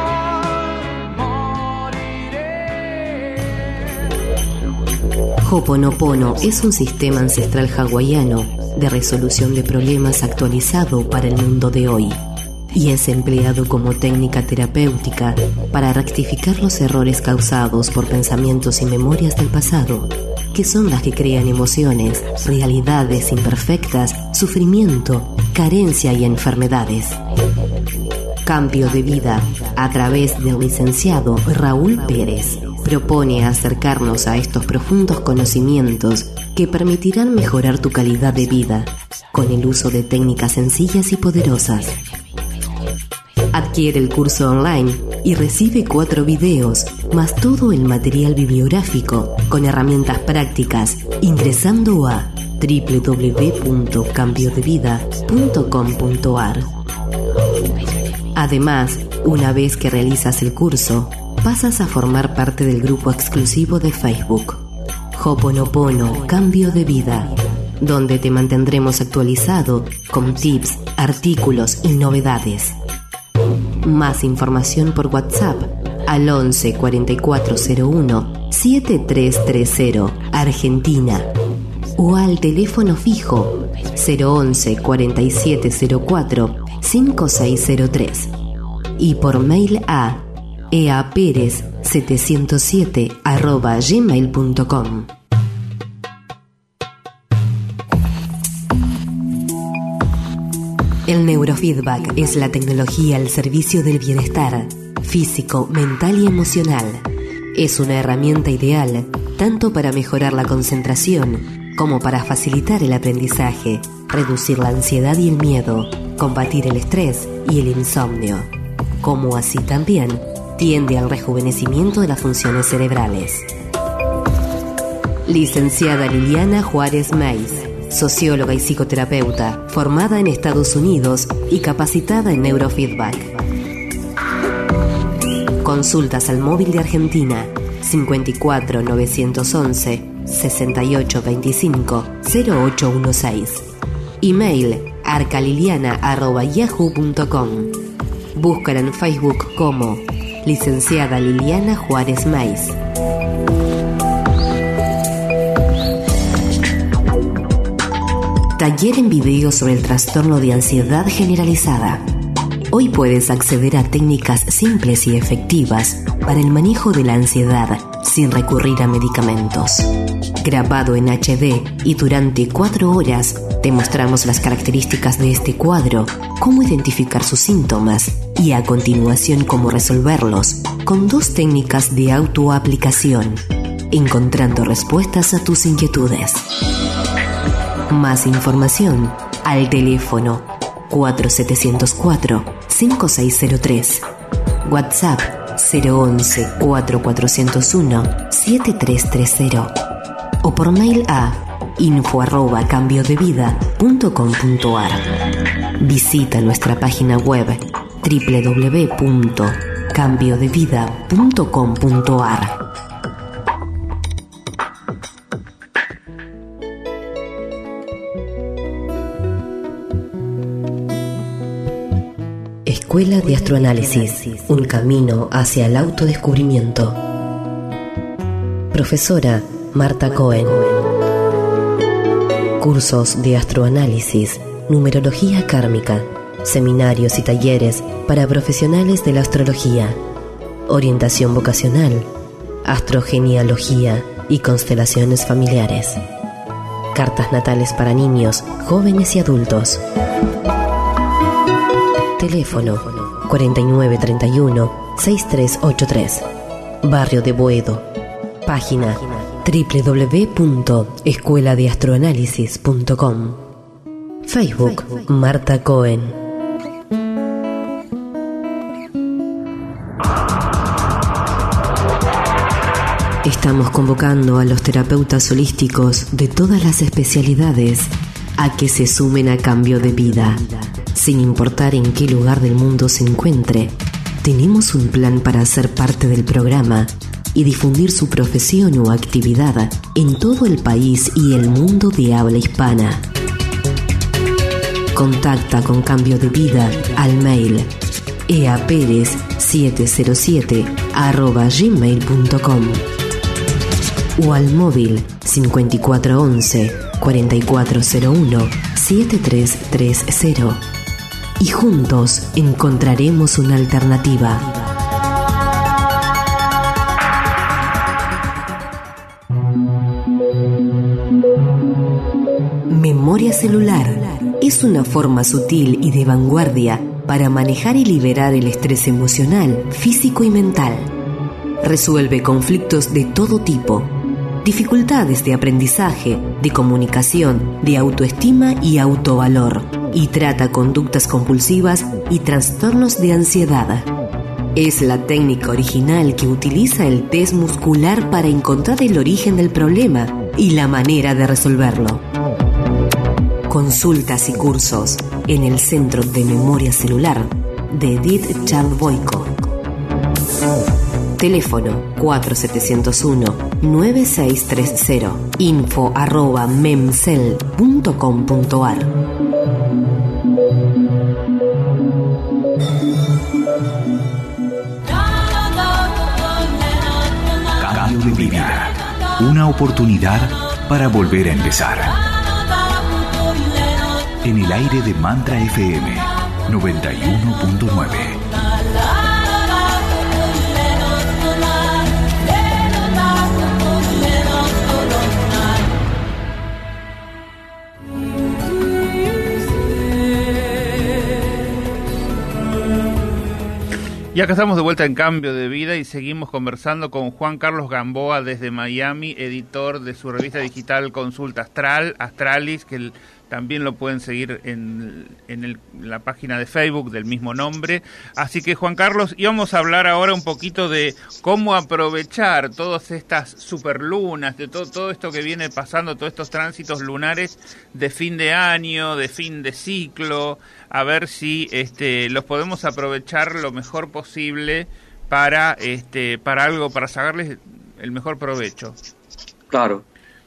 E: Ho'oponopono es un sistema ancestral hawaiano de resolución de problemas actualizado para el mundo de hoy y es empleado como técnica terapéutica para rectificar los errores causados por pensamientos y memorias del pasado, que son las que crean emociones, realidades imperfectas, sufrimiento, carencia y enfermedades. Cambio de Vida, a través del licenciado Raúl Pérez, propone acercarnos a estos profundos conocimientos que permitirán mejorar tu calidad de vida con el uso de técnicas sencillas y poderosas. Adquiere el curso online y recibe 4 videos, más todo el material bibliográfico con herramientas prácticas, ingresando a www.cambiodevida.com.ar. Además, una vez que realizas el curso, pasas a formar parte del grupo exclusivo de Facebook Ho'oponopono Cambio de Vida, donde te mantendremos actualizado con tips, artículos y novedades. Más información por WhatsApp al 11 4401 7330 Argentina o al teléfono fijo 011 4704 5603 y por mail a eaperez707@gmail.com. El neurofeedback es la tecnología al servicio del bienestar físico, mental y emocional. Es una herramienta ideal tanto para mejorar la concentración como para facilitar el aprendizaje, reducir la ansiedad y el miedo, combatir el estrés y el insomnio. Como así también tiende al rejuvenecimiento de las funciones cerebrales. Licenciada Liliana Juárez Meis, socióloga y psicoterapeuta, formada en Estados Unidos y capacitada en neurofeedback. Consultas al móvil de Argentina 54 911 6825 0816. Email arcaliliana@yahoo.com. Búscala en Facebook como Licenciada Liliana Juárez Meis. Taller en video sobre el trastorno de ansiedad generalizada. Hoy puedes acceder a técnicas simples y efectivas para el manejo de la ansiedad sin recurrir a medicamentos. Grabado en HD y durante 4 horas, te mostramos las características de este cuadro, cómo identificar sus síntomas y a continuación cómo resolverlos con 2 técnicas de autoaplicación, encontrando respuestas a tus inquietudes. Más información al teléfono 4704-5603, WhatsApp 011-4401-7330 o por mail a info@cambiodevida.com.ar. Visita nuestra página web www.cambiodevida.com.ar. Escuela de Astroanálisis, un camino hacia el autodescubrimiento. Profesora Marta Cohen. Cursos de astroanálisis, numerología kármica, seminarios y talleres para profesionales de la astrología, orientación vocacional, astrogenealogía y constelaciones familiares. Cartas natales para niños, jóvenes y adultos. Teléfono 4931-6383. Barrio de Boedo. Página www.escueladeastroanálisis.com. Facebook Marta Cohen. Estamos convocando a los terapeutas holísticos de todas las especialidades a que se sumen a Cambio de Vida. Sin importar en qué lugar del mundo se encuentre, tenemos un plan para ser parte del programa y difundir su profesión o actividad en todo el país y el mundo de habla hispana. Contacta con Cambio de Vida al mail eaperez707@gmail.com o al móvil 5411 4401 7330 y juntos encontraremos una alternativa. Memoria celular es una forma sutil y de vanguardia para manejar y liberar el estrés emocional, físico y mental. Resuelve conflictos de todo tipo, dificultades de aprendizaje, de comunicación, de autoestima y autovalor, y trata conductas compulsivas y trastornos de ansiedad. Es la técnica original que utiliza el test muscular para encontrar el origen del problema y la manera de resolverlo. Consultas y cursos en el Centro de Memoria Celular de Edith Chalboico. Teléfono 4701-9630. info@memcel.com.ar.
A: Cambio de Vida. Una oportunidad para volver a empezar. En el aire de Mantra FM 91.9.
B: Y acá estamos de vuelta en Cambio de Vida y seguimos conversando con Juan Carlos Gamboa desde Miami, editor de su revista digital Consulta Astral, Astralis, que también lo pueden seguir en la página de Facebook del mismo nombre. Así que, Juan Carlos, íbamos a hablar ahora un poquito de cómo aprovechar todas estas superlunas, de todo esto que viene pasando, todos estos tránsitos lunares de fin de año, de fin de ciclo, a ver si los podemos aprovechar lo mejor posible para algo, para sacarles el mejor provecho.
C: Claro.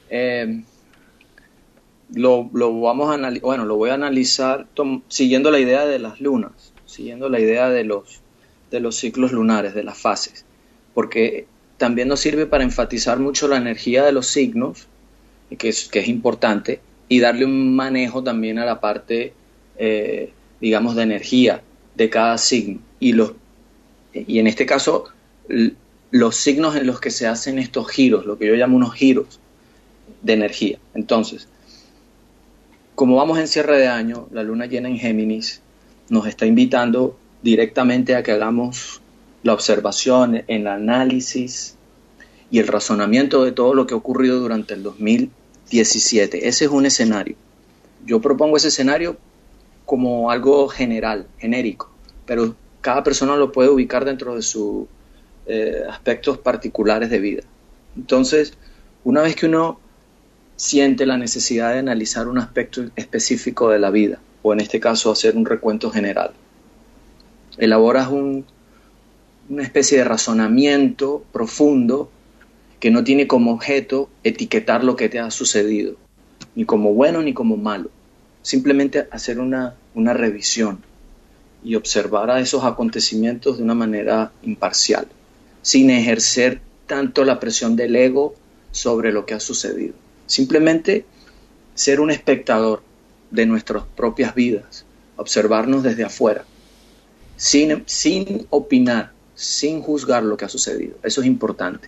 C: Lo voy a analizar siguiendo la idea de las lunas, siguiendo la idea de los ciclos lunares, de las fases, porque también nos sirve para enfatizar mucho la energía de los signos, que es importante, y darle un manejo también a la parte, digamos, de energía de cada signo, y en este caso los signos en los que se hacen estos giros, lo que yo llamo unos giros de energía. Entonces, como vamos en cierre de año, la luna llena en Géminis nos está invitando directamente a que hagamos la observación, el análisis y el razonamiento de todo lo que ha ocurrido durante el 2017. Ese es un escenario. Yo propongo ese escenario como algo general, genérico, pero cada persona lo puede ubicar dentro de sus aspectos particulares de vida. Entonces, una vez que uno siente la necesidad de analizar un aspecto específico de la vida, o en este caso hacer un recuento general, elaboras una especie de razonamiento profundo que no tiene como objeto etiquetar lo que te ha sucedido, ni como bueno ni como malo, simplemente hacer una revisión y observar a esos acontecimientos de una manera imparcial, sin ejercer tanto la presión del ego sobre lo que ha sucedido. Simplemente ser un espectador de nuestras propias vidas, observarnos desde afuera, sin opinar, sin juzgar lo que ha sucedido. Eso es importante.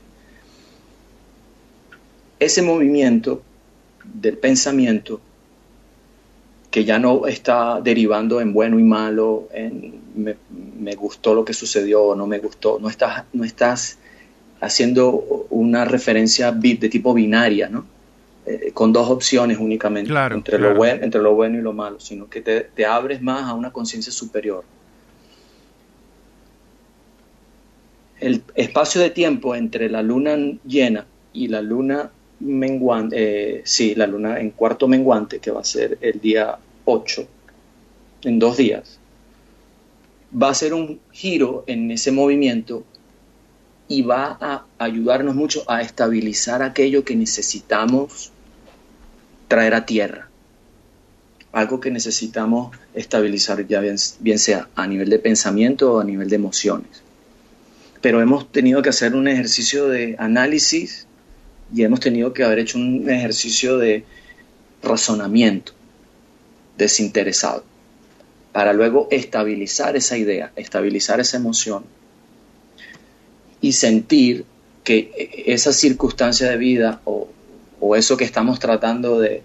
C: Ese movimiento del pensamiento, que ya no está derivando en bueno y malo, en me gustó lo que sucedió o no me gustó, no estás haciendo una referencia de tipo binaria, ¿no? Con dos opciones únicamente, entre lo bueno y lo malo, sino que te abres más a una conciencia superior. El espacio de tiempo entre la luna llena y la luna menguante, la luna en cuarto menguante, que va a ser el día 8, en 2 días, va a ser un giro en ese movimiento y va a ayudarnos mucho a estabilizar aquello que necesitamos traer a tierra, algo que necesitamos estabilizar, ya bien sea a nivel de pensamiento o a nivel de emociones. Pero hemos tenido que hacer un ejercicio de análisis y hemos tenido que haber hecho un ejercicio de razonamiento desinteresado para luego estabilizar esa idea, estabilizar esa emoción y sentir que esa circunstancia de vida o eso que estamos tratando de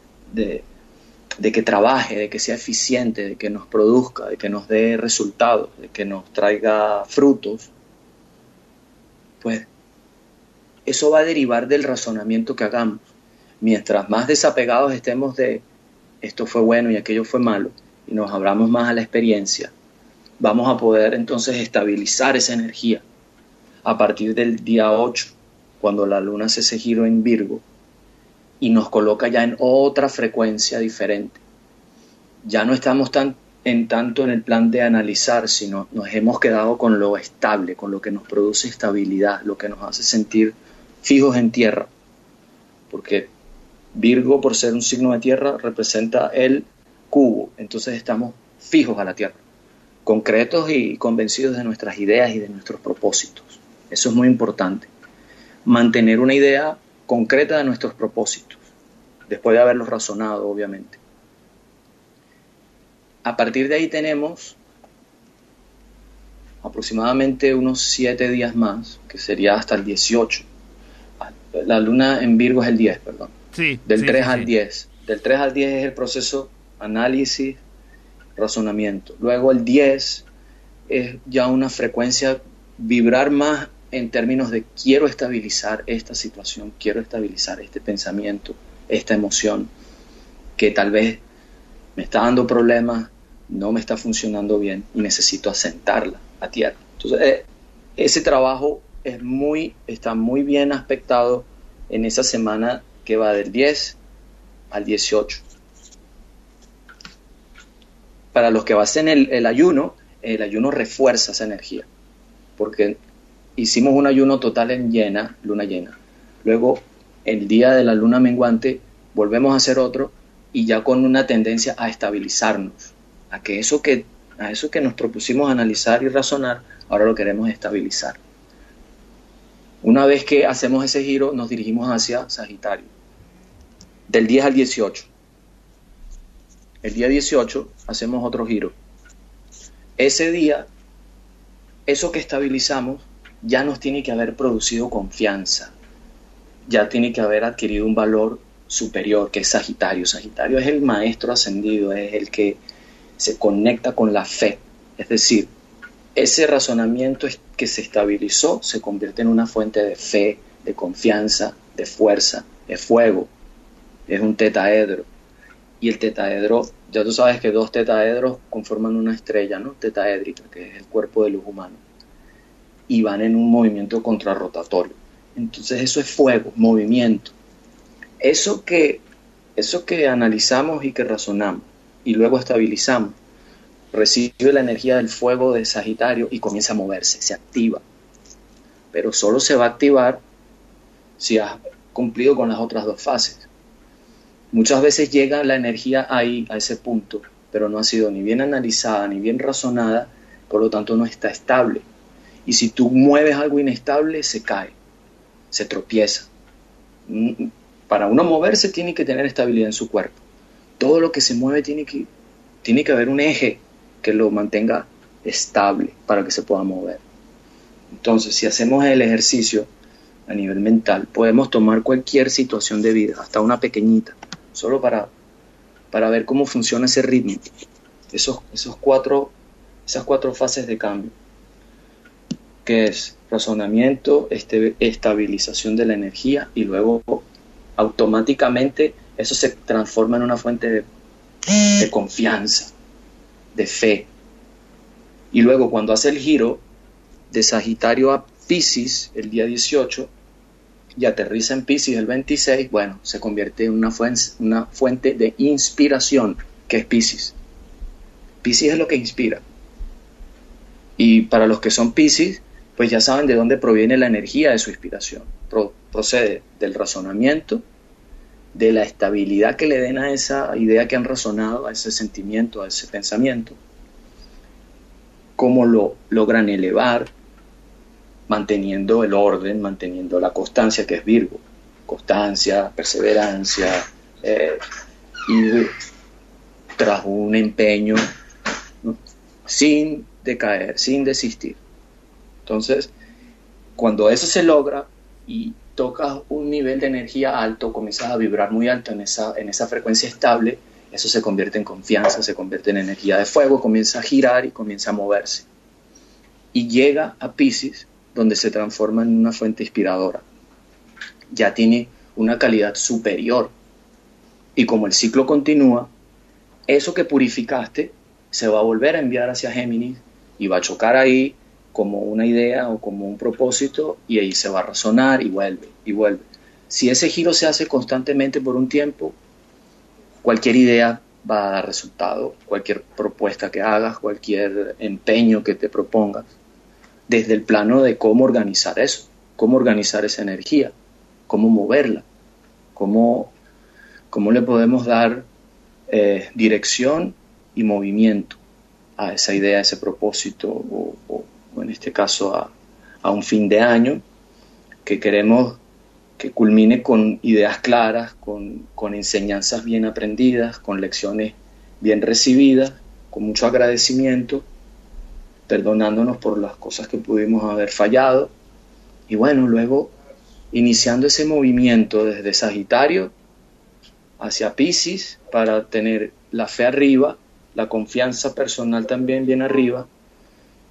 C: que trabaje, de que sea eficiente, de que nos produzca, de que nos dé resultados, de que nos traiga frutos, pues eso va a derivar del razonamiento que hagamos. Mientras más desapegados estemos de esto fue bueno y aquello fue malo, y nos abramos más a la experiencia, vamos a poder entonces estabilizar esa energía a partir del día 8, cuando la luna hace ese giro en Virgo y nos coloca ya en otra frecuencia diferente. Ya no estamos tanto en el plan de analizar, sino nos hemos quedado con lo estable, con lo que nos produce estabilidad, lo que nos hace sentir fijos en tierra, porque Virgo, por ser un signo de tierra, representa el cubo, entonces estamos fijos a la tierra, concretos y convencidos de nuestras ideas y de nuestros propósitos. Eso es muy importante, mantener una idea concreta de nuestros propósitos, después de haberlos razonado, obviamente. A partir de ahí tenemos aproximadamente unos 7 días más, que sería hasta el 18. La luna en Virgo es el 10, perdón.
B: Sí,
C: del 3 al 10. Del 3 al 10 es el proceso análisis, razonamiento. Luego el 10 es ya una frecuencia, vibrar más en términos de quiero estabilizar esta situación, quiero estabilizar este pensamiento, esta emoción, que tal vez me está dando problemas, no me está funcionando bien y necesito asentarla a tierra. Entonces, ese trabajo está muy bien aspectado en esa semana que va del 10 al 18. Para los que hacen el ayuno refuerza esa energía, porque hicimos un ayuno total en luna llena. Luego, el día de la luna menguante, volvemos a hacer otro y ya con una tendencia a estabilizarnos, a eso que nos propusimos analizar y razonar, ahora lo queremos estabilizar. Una vez que hacemos ese giro, nos dirigimos hacia Sagitario, del 10 al 18. El día 18 hacemos otro giro. Ese día, eso que estabilizamos ya nos tiene que haber producido confianza, ya tiene que haber adquirido un valor superior, que es Sagitario. Sagitario es el maestro ascendido, es el que se conecta con la fe. Es decir, ese razonamiento que se estabilizó se convierte en una fuente de fe, de confianza, de fuerza, de fuego. Es un tetaedro. Y el tetaedro, ya tú sabes que 2 tetaedros conforman una estrella, ¿no? Tetaédrica, que es el cuerpo de luz humano. Y van en un movimiento contrarrotatorio. Entonces eso es fuego, movimiento. Eso que analizamos y que razonamos y luego estabilizamos, recibe la energía del fuego de Sagitario y comienza a moverse, se activa. Pero solo se va a activar si has cumplido con las otras 2 fases. Muchas veces llega la energía ahí, a ese punto, pero no ha sido ni bien analizada, ni bien razonada, por lo tanto no está estable. Y si tú mueves algo inestable, se cae, se tropieza. Para uno moverse tiene que tener estabilidad en su cuerpo. Todo lo que se mueve tiene que haber un eje que lo mantenga estable para que se pueda mover. Entonces, si hacemos el ejercicio a nivel mental, podemos tomar cualquier situación de vida, hasta una pequeñita, solo para ver cómo funciona ese ritmo, esas cuatro fases de cambio, que es razonamiento, estabilización de la energía, y luego automáticamente eso se transforma en una fuente de confianza, de fe. Y luego cuando hace el giro de Sagitario a Piscis el día 18 y aterriza en Piscis el 26, bueno, se convierte en una fuente de inspiración, que es Piscis. Piscis es lo que inspira. Y para los que son Piscis, pues ya saben de dónde proviene la energía de su inspiración. Procede del razonamiento, de la estabilidad que le den a esa idea que han razonado, a ese sentimiento, a ese pensamiento, cómo lo logran elevar, manteniendo el orden, manteniendo la constancia, que es Virgo. Constancia, perseverancia, ir tras un empeño, ¿no? Sin decaer, sin desistir. Entonces, cuando eso se logra y tocas un nivel de energía alto, comienzas a vibrar muy alto en esa frecuencia estable, eso se convierte en confianza, se convierte en energía de fuego, comienza a girar y comienza a moverse. Y llega a Piscis, donde se transforma en una fuente inspiradora. Ya tiene una calidad superior. Y como el ciclo continúa, eso que purificaste se va a volver a enviar hacia Géminis y va a chocar ahí como una idea o como un propósito, y ahí se va a razonar y vuelve y vuelve. Si ese giro se hace constantemente por un tiempo, cualquier idea va a dar resultado, cualquier propuesta que hagas, cualquier empeño que te propongas, desde el plano de cómo organizar eso, cómo organizar esa energía, cómo moverla, cómo le podemos dar dirección y movimiento a esa idea, a ese propósito, o en este caso a un fin de año que queremos que culmine con ideas claras, con enseñanzas bien aprendidas, con lecciones bien recibidas, con mucho agradecimiento, perdonándonos por las cosas que pudimos haber fallado, y bueno, luego iniciando ese movimiento desde Sagitario hacia Piscis para tener la fe arriba, la confianza personal también bien arriba,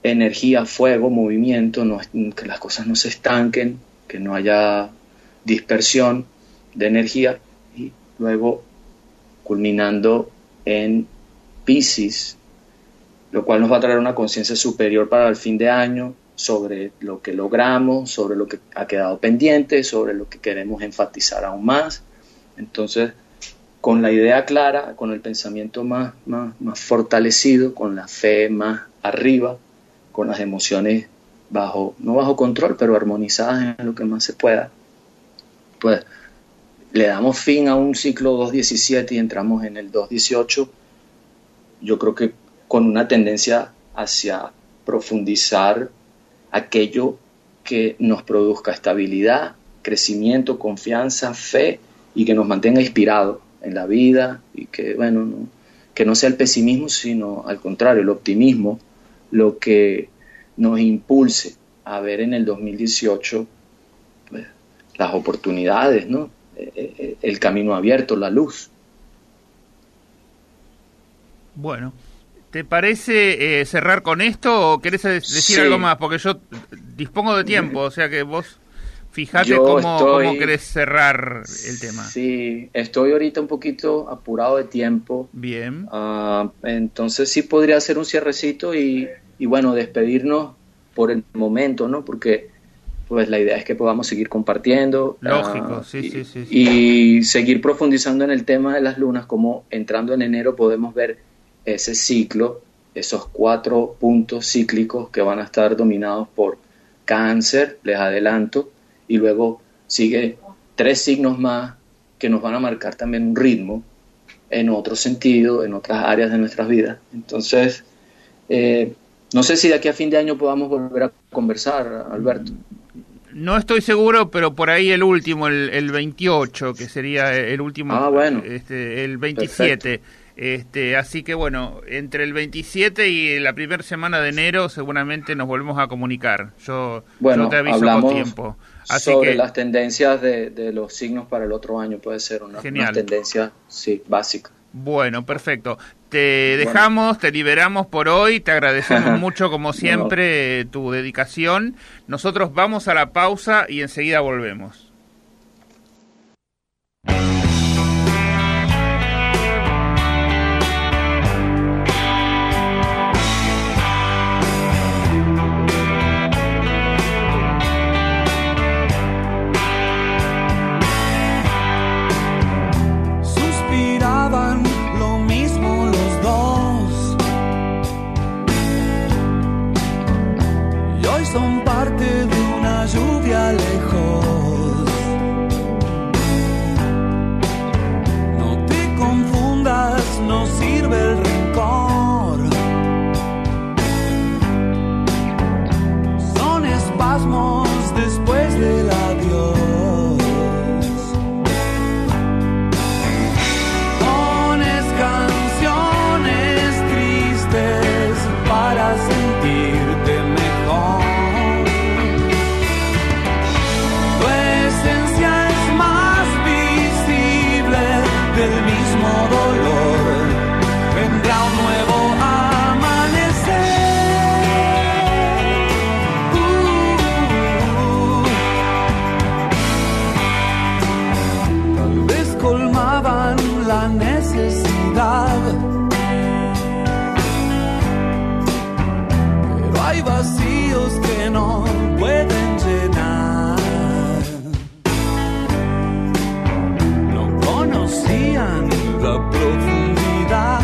C: energía, fuego, movimiento, que las cosas no se estanquen, que no haya dispersión de energía, y luego culminando en Piscis, lo cual nos va a traer una conciencia superior para el fin de año sobre lo que logramos, sobre lo que ha quedado pendiente, sobre lo que queremos enfatizar aún más. Entonces, con la idea clara, con el pensamiento más fortalecido, con la fe más arriba, con las emociones no bajo control, pero armonizadas en lo que más se pueda, pues le damos fin a un ciclo 217 y entramos en el 218, yo creo que con una tendencia hacia profundizar aquello que nos produzca estabilidad, crecimiento, confianza, fe, y que nos mantenga inspirados en la vida, y que, que no sea el pesimismo, sino al contrario, el optimismo, lo que nos impulse a ver en el 2018 pues, las oportunidades, ¿no? El camino abierto, la luz.
B: Bueno, ¿te parece cerrar con esto o querés decir algo más? Porque yo dispongo de tiempo, o sea que vos fíjate cómo querés cerrar el tema.
C: Sí, estoy ahorita un poquito apurado de tiempo.
B: Bien.
C: Entonces sí podría hacer un cierrecito y bueno, despedirnos por el momento, ¿no? Porque pues la idea es que podamos seguir compartiendo.
B: Lógico, sí.
C: Y seguir profundizando en el tema de las lunas, como entrando en enero podemos ver ese ciclo, esos 4 puntos cíclicos que van a estar dominados por Cáncer, les adelanto, y luego sigue 3 signos más que nos van a marcar también un ritmo en otro sentido, en otras áreas de nuestras vidas. Entonces, no sé si de aquí a fin de año podamos volver a conversar, Alberto.
B: No estoy seguro, pero por ahí el último, el 28, que sería el último,
C: bueno.
B: El 27. Así que bueno, entre el 27 y la primera semana de enero seguramente nos volvemos a comunicar. Yo te aviso con tiempo. Así
C: sobre
B: que,
C: las tendencias de los signos para el otro año, puede ser una tendencia básica.
B: Bueno, perfecto. Te dejamos, te liberamos por hoy, te agradecemos mucho como siempre tu dedicación. Nosotros vamos a la pausa y enseguida volvemos.
D: Son parte de una lluvia lejos. No te confundas, no sirve el rencor. Son espasmos después del adiós. Pones canciones tristes para sentirte mejor. Del mismo dolor vendrá un nuevo amanecer. Tal vez colmaban la necesidad, pero hay vacíos que no pueden llenar. La profundidad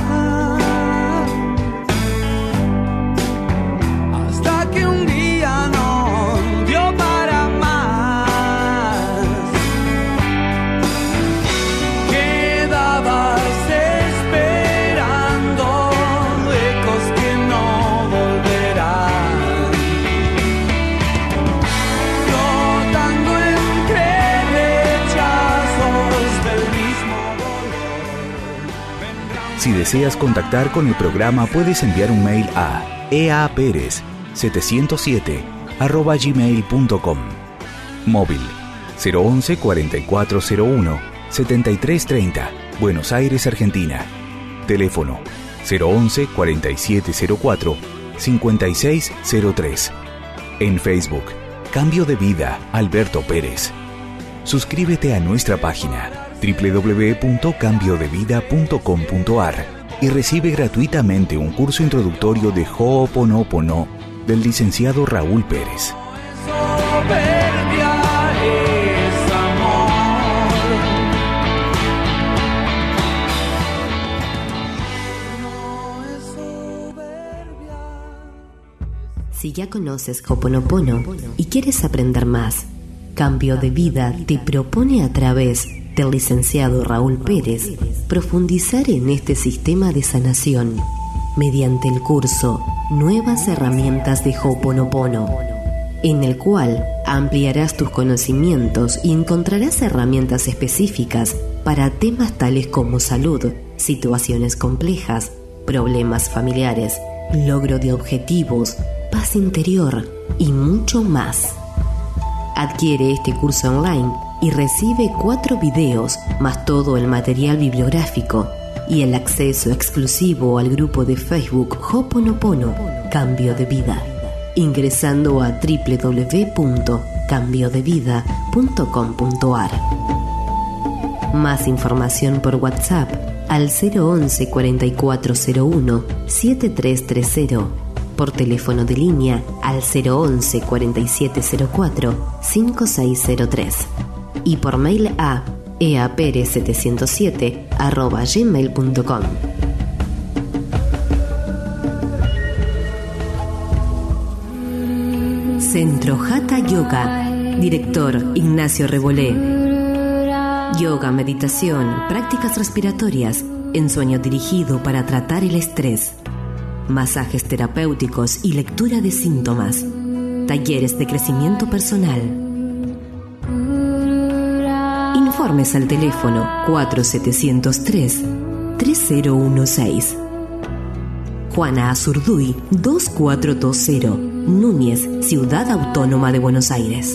D: hasta que un día no dio para más. Quedabas esperando ecos que no volverán, flotando entre rechazos del mismo.
A: Si deseas contactar con el programa, puedes enviar un mail a eaperez707@gmail.com. Móvil 011 4401 7330, Buenos Aires, Argentina. Teléfono 011 4704 5603. En Facebook, Cambio de Vida Alberto Pérez. Suscríbete a nuestra página www.cambiodevida.com.ar y recibe gratuitamente un curso introductorio de Ho'oponopono del licenciado Raúl Pérez.
E: Si ya conoces Ho'oponopono y quieres aprender más, Cambio de Vida te propone a través del licenciado Raúl Pérez profundizar en este sistema de sanación mediante el curso Nuevas Herramientas de Ho'oponopono, en el cual ampliarás tus conocimientos y encontrarás herramientas específicas para temas tales como salud, situaciones complejas, problemas familiares, logro de objetivos, paz interior y mucho más. Adquiere este curso online y recibe 4 videos más todo el material bibliográfico y el acceso exclusivo al grupo de Facebook Ho'oponopono Cambio de Vida, ingresando a www.cambiodevida.com.ar. Más información por WhatsApp al 011 4401 7330, por teléfono de línea al 011 4704 5603 y por mail a eapere707@gmail.com. Centro Hatha Yoga. Director Ignacio Rebolé. Yoga, meditación, prácticas respiratorias, ensueño dirigido para tratar el estrés, masajes terapéuticos y lectura de síntomas, talleres de crecimiento personal. Informes al teléfono 4703-3016. Juana Azurduy 2420, Núñez, Ciudad Autónoma de Buenos Aires.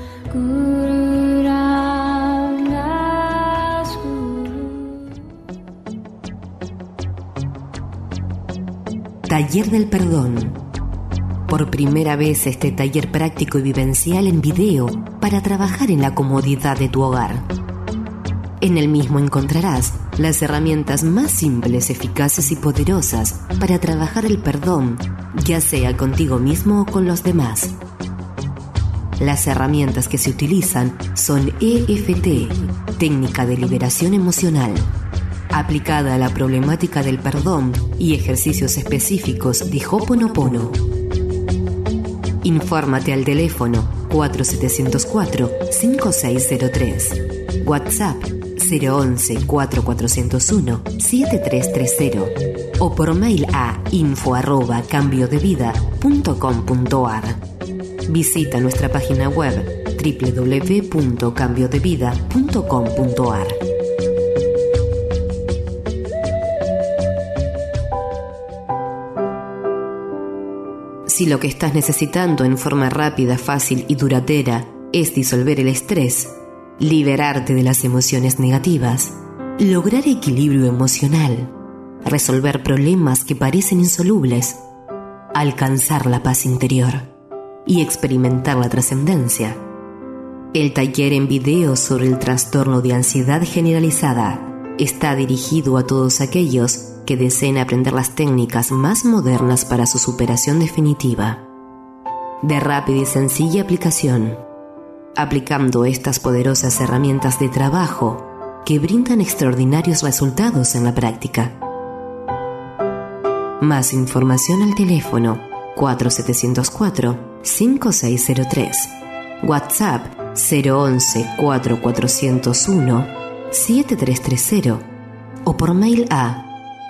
E: Taller del Perdón. Por primera vez este taller práctico y vivencial en video para trabajar en la comodidad de tu hogar. En el mismo encontrarás las herramientas más simples, eficaces y poderosas para trabajar el perdón, ya sea contigo mismo o con los demás. Las herramientas que se utilizan son EFT, técnica de liberación emocional, aplicada a la problemática del perdón y ejercicios específicos de Ho'oponopono. Infórmate al teléfono 4704-5603, WhatsApp 011 4401 7330 o por mail a info@cambiodevida.com.ar. Visita nuestra página web www.cambiodevida.com.ar. Si lo que estás necesitando en forma rápida, fácil y duradera es disolver el estrés, liberarte de las emociones negativas, lograr equilibrio emocional, resolver problemas que parecen insolubles, alcanzar la paz interior y experimentar la trascendencia, el taller en video sobre el trastorno de ansiedad generalizada está dirigido a todos aquellos que deseen aprender las técnicas más modernas para su superación definitiva, de rápida y sencilla aplicación, aplicando estas poderosas herramientas de trabajo que brindan extraordinarios resultados en la práctica. Más información al teléfono 4704-5603, WhatsApp 011 4401 7330 o por mail a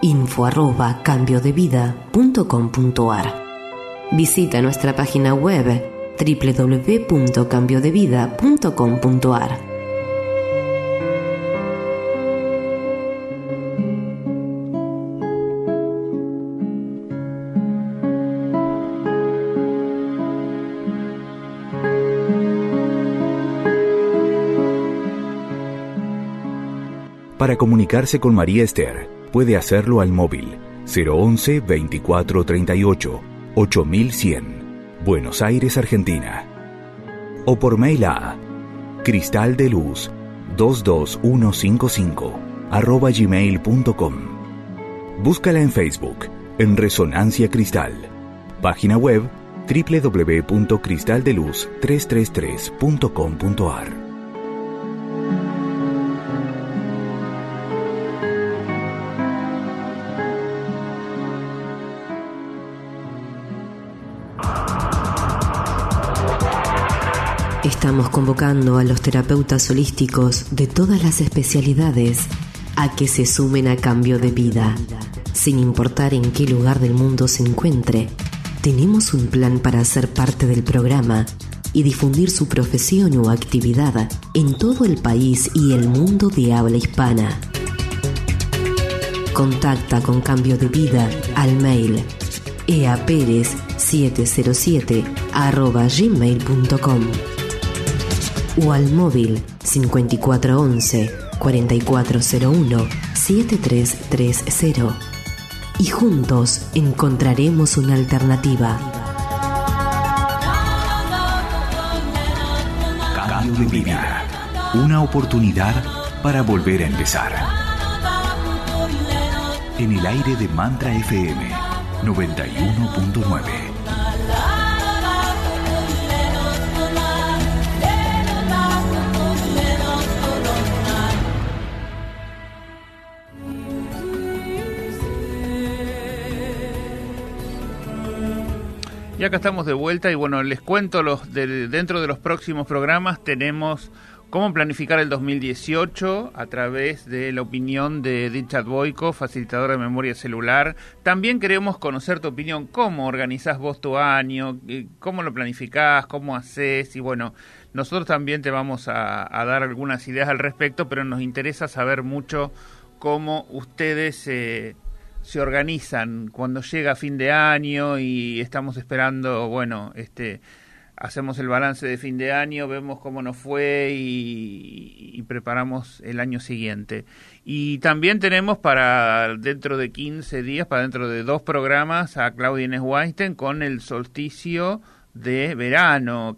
E: info@cambiodevida.com.ar. Visita nuestra página web www.cambiodevida.com.ar.
A: Para comunicarse con María Esther, puede hacerlo al móvil 011 2438 8100, Buenos Aires, Argentina. O por mail a cristaldeluz22155 @gmail.com. Búscala en Facebook, en Resonancia Cristal. Página web www.cristaldeluz333.com.ar.
E: Estamos convocando a los terapeutas holísticos de todas las especialidades a que se sumen a Cambio de Vida. Sin importar en qué lugar del mundo se encuentre, tenemos un plan para ser parte del programa y difundir su profesión o actividad en todo el país y el mundo de habla hispana. Contacta con Cambio de Vida al mail eaperez707@gmail.com o al móvil 5411-4401-7330 y juntos encontraremos una alternativa.
A: Cambio de Vida, una oportunidad para volver a empezar. En el aire de Mantra FM 91.9.
B: Y acá estamos de vuelta y bueno, les cuento dentro de los próximos programas tenemos cómo planificar el 2018 a través de la opinión de Dichat Boyko, facilitadora de memoria celular. También queremos conocer tu opinión, cómo organizás vos tu año, cómo lo planificás, cómo haces y bueno, nosotros también te vamos a dar algunas ideas al respecto, pero nos interesa saber mucho cómo ustedes se organizan cuando llega fin de año y estamos esperando, bueno, hacemos el balance de fin de año, vemos cómo nos fue y preparamos el año siguiente. Y también tenemos para dentro de 15 días, para dentro de 2 programas, a Claudia Inés Weinstein con el solsticio de verano,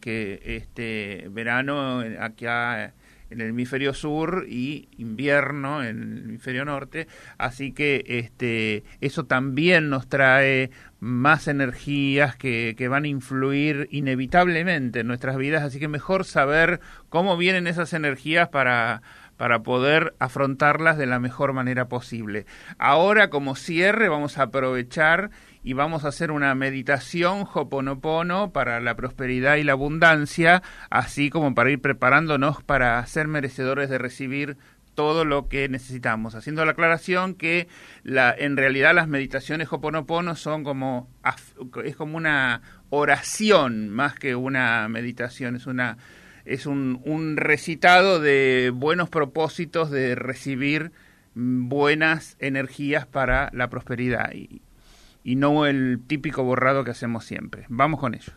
B: que verano acá en el hemisferio sur y invierno en el hemisferio norte, así que eso también nos trae más energías que van a influir inevitablemente en nuestras vidas, así que mejor saber cómo vienen esas energías para poder afrontarlas de la mejor manera posible. Ahora, como cierre, vamos a aprovechar y vamos a hacer una meditación Ho'oponopono para la prosperidad y la abundancia, así como para ir preparándonos para ser merecedores de recibir todo lo que necesitamos, haciendo la aclaración que en realidad las meditaciones Ho'oponopono son es como una oración más que una meditación, es un recitado de buenos propósitos de recibir buenas energías para la prosperidad y no el típico borrado que hacemos siempre. Vamos con ellos.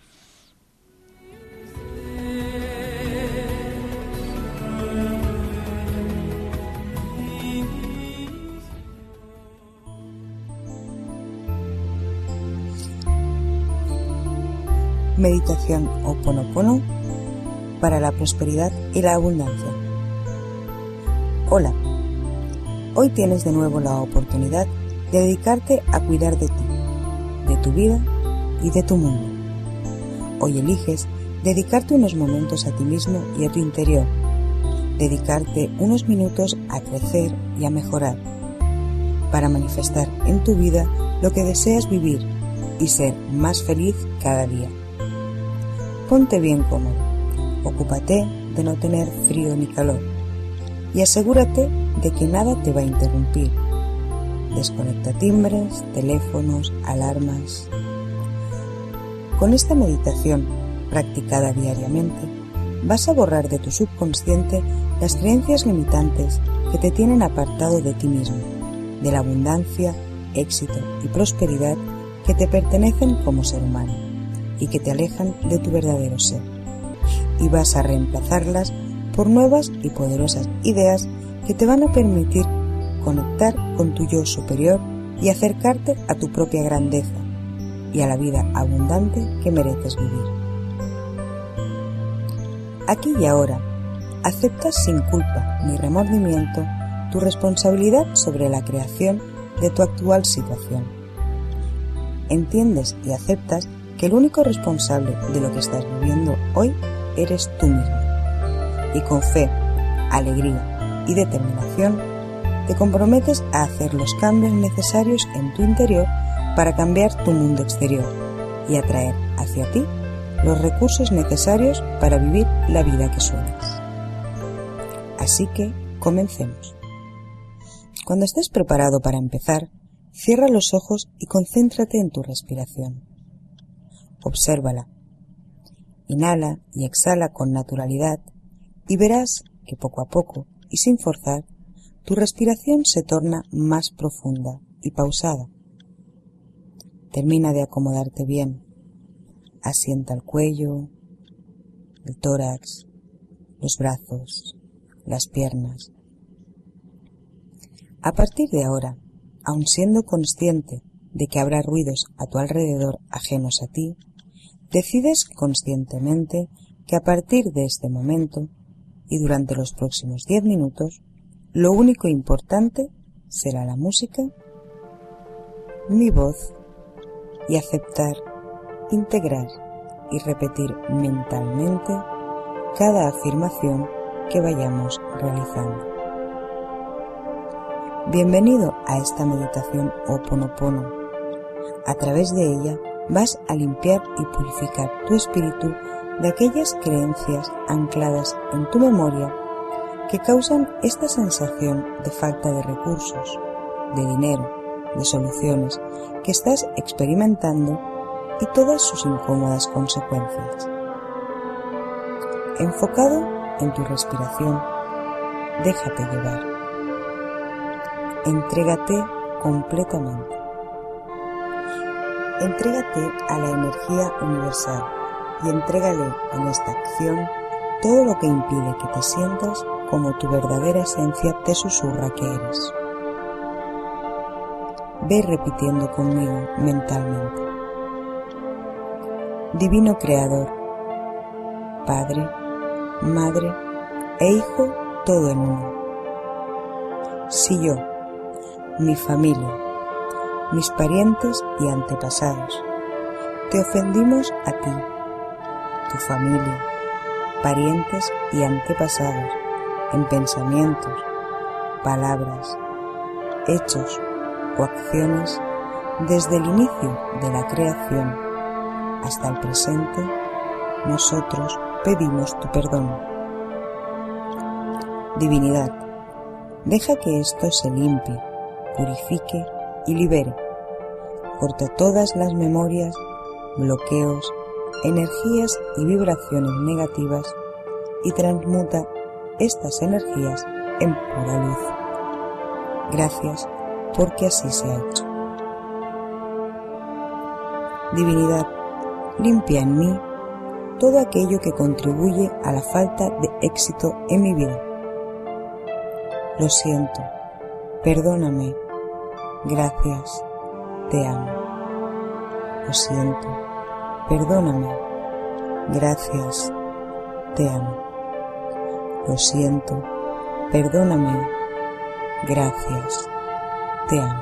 F: Meditación Ho'oponopono para la prosperidad y la abundancia. Hola, hoy tienes de nuevo la oportunidad de dedicarte a cuidar de ti, de tu vida y de tu mundo. Hoy eliges dedicarte unos momentos a ti mismo y a tu interior, dedicarte unos minutos a crecer y a mejorar, para manifestar en tu vida lo que deseas vivir y ser más feliz cada día. Ponte bien cómodo, ocúpate de no tener frío ni calor y asegúrate de que nada te va a interrumpir. Desconecta timbres, teléfonos, alarmas. Con esta meditación, practicada diariamente, vas a borrar de tu subconsciente las creencias limitantes que te tienen apartado de ti mismo, de la abundancia, éxito y prosperidad que te pertenecen como ser humano y que te alejan de tu verdadero ser. Y vas a reemplazarlas por nuevas y poderosas ideas que te van a permitir conectar con tu yo superior y acercarte a tu propia grandeza, y a la vida abundante que mereces vivir. Aquí y ahora, aceptas sin culpa ni remordimiento tu responsabilidad sobre la creación de tu actual situación. Entiendes y aceptas que el único responsable de lo que estás viviendo hoy eres tú mismo. Y con fe, alegría y determinación, te comprometes a hacer los cambios necesarios en tu interior para cambiar tu mundo exterior y atraer hacia ti los recursos necesarios para vivir la vida que sueñas. Así que, comencemos. Cuando estés preparado para empezar, cierra los ojos y concéntrate en tu respiración. Obsérvala. Inhala y exhala con naturalidad y verás que poco a poco y sin forzar, tu respiración se torna más profunda y pausada. Termina de acomodarte bien. Asienta el cuello, el tórax, los brazos, las piernas. A partir de ahora, aun siendo consciente de que habrá ruidos a tu alrededor ajenos a ti, decides conscientemente que a partir de este momento y durante los próximos 10 minutos, lo único importante será la música, mi voz y aceptar, integrar y repetir mentalmente cada afirmación que vayamos realizando. Bienvenido a esta meditación Ho'oponopono. A través de ella vas a limpiar y purificar tu espíritu de aquellas creencias ancladas en tu memoria que causan esta sensación de falta de recursos, de dinero, de soluciones que estás experimentando y todas sus incómodas consecuencias. Enfocado en tu respiración, déjate llevar. Entrégate completamente. Entrégate a la energía universal y entrégale en esta acción todo lo que impide que te sientas como tu verdadera esencia te susurra que eres. Ve repitiendo conmigo mentalmente. Divino Creador, Padre, Madre e Hijo, todo en uno. Si yo, mi familia, mis parientes y antepasados, te ofendimos a ti, tu familia, parientes y antepasados, en pensamientos, palabras, hechos o acciones desde el inicio de la creación hasta el presente, nosotros pedimos tu perdón. Divinidad, deja que esto se limpie, purifique y libere. Corta todas las memorias, bloqueos, energías y vibraciones negativas y transmuta estas energías en pura luz. Gracias porque así se ha hecho. Divinidad, limpia en mí todo aquello que contribuye a la falta de éxito en mi vida. Lo siento, perdóname, gracias, te amo. Lo siento, perdóname, gracias, te amo. Lo siento, perdóname, gracias, te amo.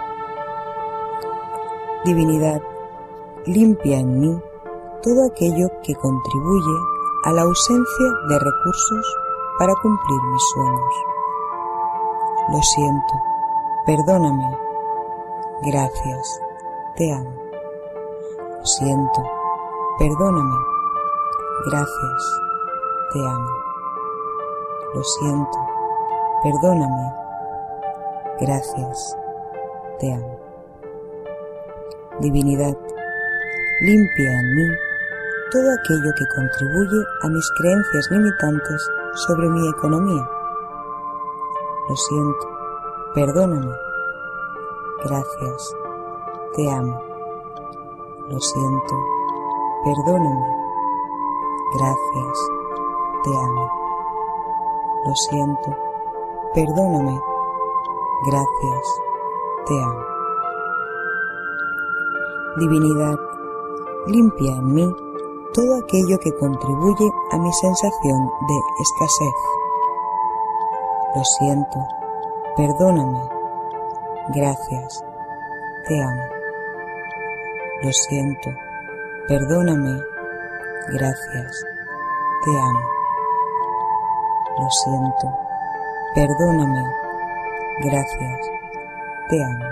F: Divinidad, limpia en mí todo aquello que contribuye a la ausencia de recursos para cumplir mis sueños. Lo siento, perdóname, gracias, te amo. Lo siento, perdóname, gracias, te amo. Lo siento, perdóname, gracias, te amo. Divinidad, limpia en mí todo aquello que contribuye a mis creencias limitantes sobre mi economía. Lo siento, perdóname, gracias, te amo. Lo siento, perdóname, gracias, te amo. Lo siento, perdóname, gracias, te amo. Divinidad, limpia en mí todo aquello que contribuye a mi sensación de escasez. Lo siento, perdóname, gracias, te amo. Lo siento, perdóname, gracias, te amo. Lo siento, perdóname, gracias, te amo.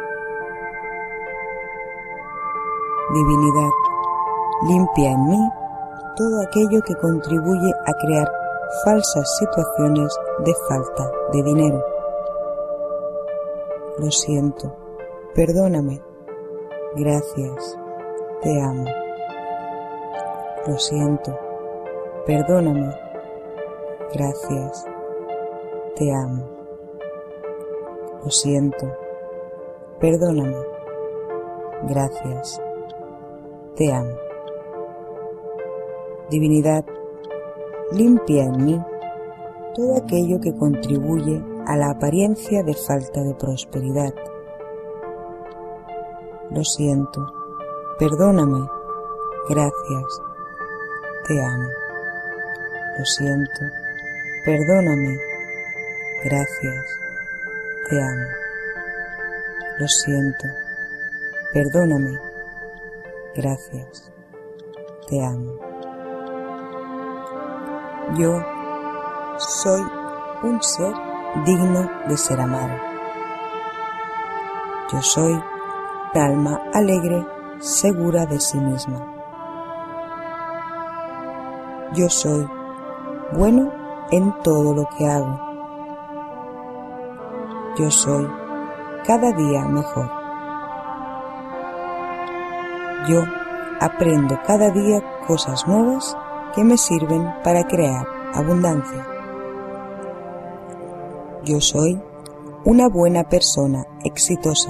F: Divinidad, limpia en mí todo aquello que contribuye a crear falsas situaciones de falta de dinero. Lo siento, perdóname, gracias, te amo. Lo siento, perdóname, gracias, te amo. Lo siento, perdóname, gracias, te amo. Divinidad, limpia en mí todo aquello que contribuye a la apariencia de falta de prosperidad. Lo siento, perdóname, gracias, te amo. Lo siento, perdóname, gracias, te amo. Lo siento, perdóname, gracias, te amo. Yo soy un ser digno de ser amado. Yo soy un alma alegre, segura de sí misma. Yo soy bueno en todo lo que hago. Yo soy cada día mejor. Yo aprendo cada día cosas nuevas que me sirven para crear abundancia. Yo soy una buena persona exitosa.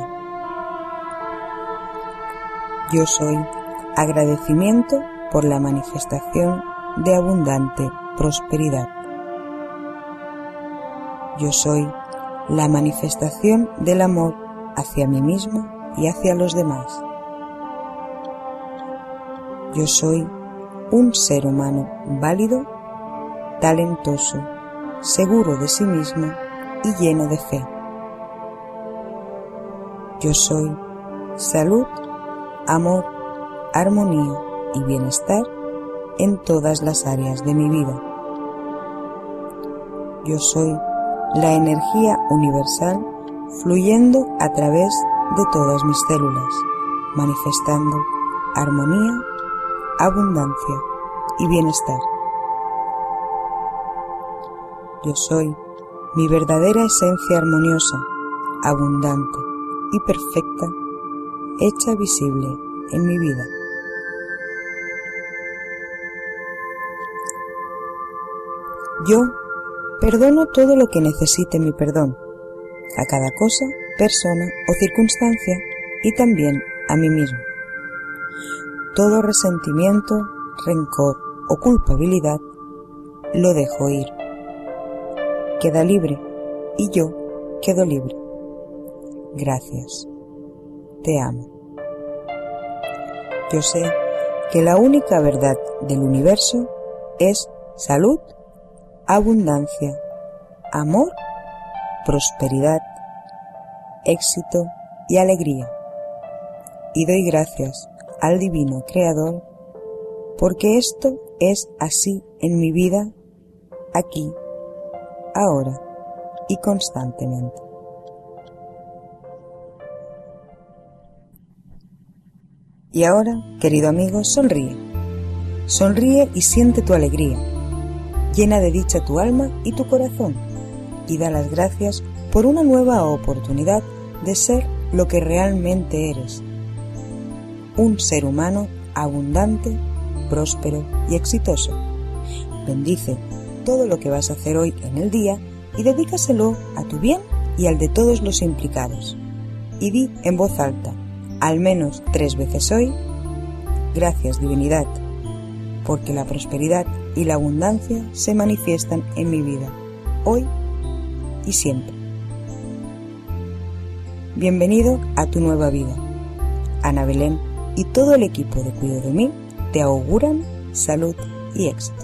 F: Yo soy agradecimiento por la manifestación de abundante prosperidad. Yo soy la manifestación del amor hacia mí mismo y hacia los demás. Yo soy un ser humano válido, talentoso, seguro de sí mismo y lleno de fe. Yo soy salud, amor, armonía y bienestar en todas las áreas de mi vida. Yo soy la energía universal fluyendo a través de todas mis células, manifestando armonía, abundancia y bienestar. Yo soy mi verdadera esencia armoniosa, abundante y perfecta, hecha visible en mi vida. Yo perdono todo lo que necesite mi perdón, a cada cosa, persona o circunstancia y también a mí mismo. Todo resentimiento, rencor o culpabilidad lo dejo ir. Queda libre y yo quedo libre. Gracias. Te amo. Yo sé que la única verdad del universo es salud, abundancia, amor, prosperidad, éxito y alegría. Y doy gracias al Divino Creador porque esto es así en mi vida, aquí, ahora y constantemente. Y ahora, querido amigo, sonríe. Sonríe y siente tu alegría. Llena de dicha tu alma y tu corazón y da las gracias por una nueva oportunidad de ser lo que realmente eres. Un ser humano abundante, próspero y exitoso. Bendice todo lo que vas a hacer hoy en el día y dedícaselo a tu bien y al de todos los implicados. Y di en voz alta, al menos 3 veces hoy, gracias divinidad, porque la prosperidad y la abundancia se manifiestan en mi vida, hoy y siempre. Bienvenido a tu nueva vida. Ana Belén y todo el equipo de Cuido de mí te auguran salud y éxito.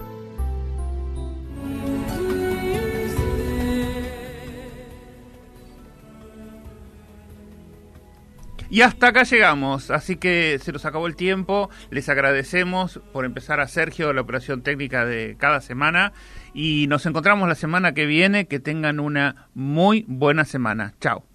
B: Y hasta acá llegamos, así que se nos acabó el tiempo. Les agradecemos por empezar a Sergio la operación técnica de cada semana y nos encontramos la semana que viene. Que tengan una muy buena semana. Chao.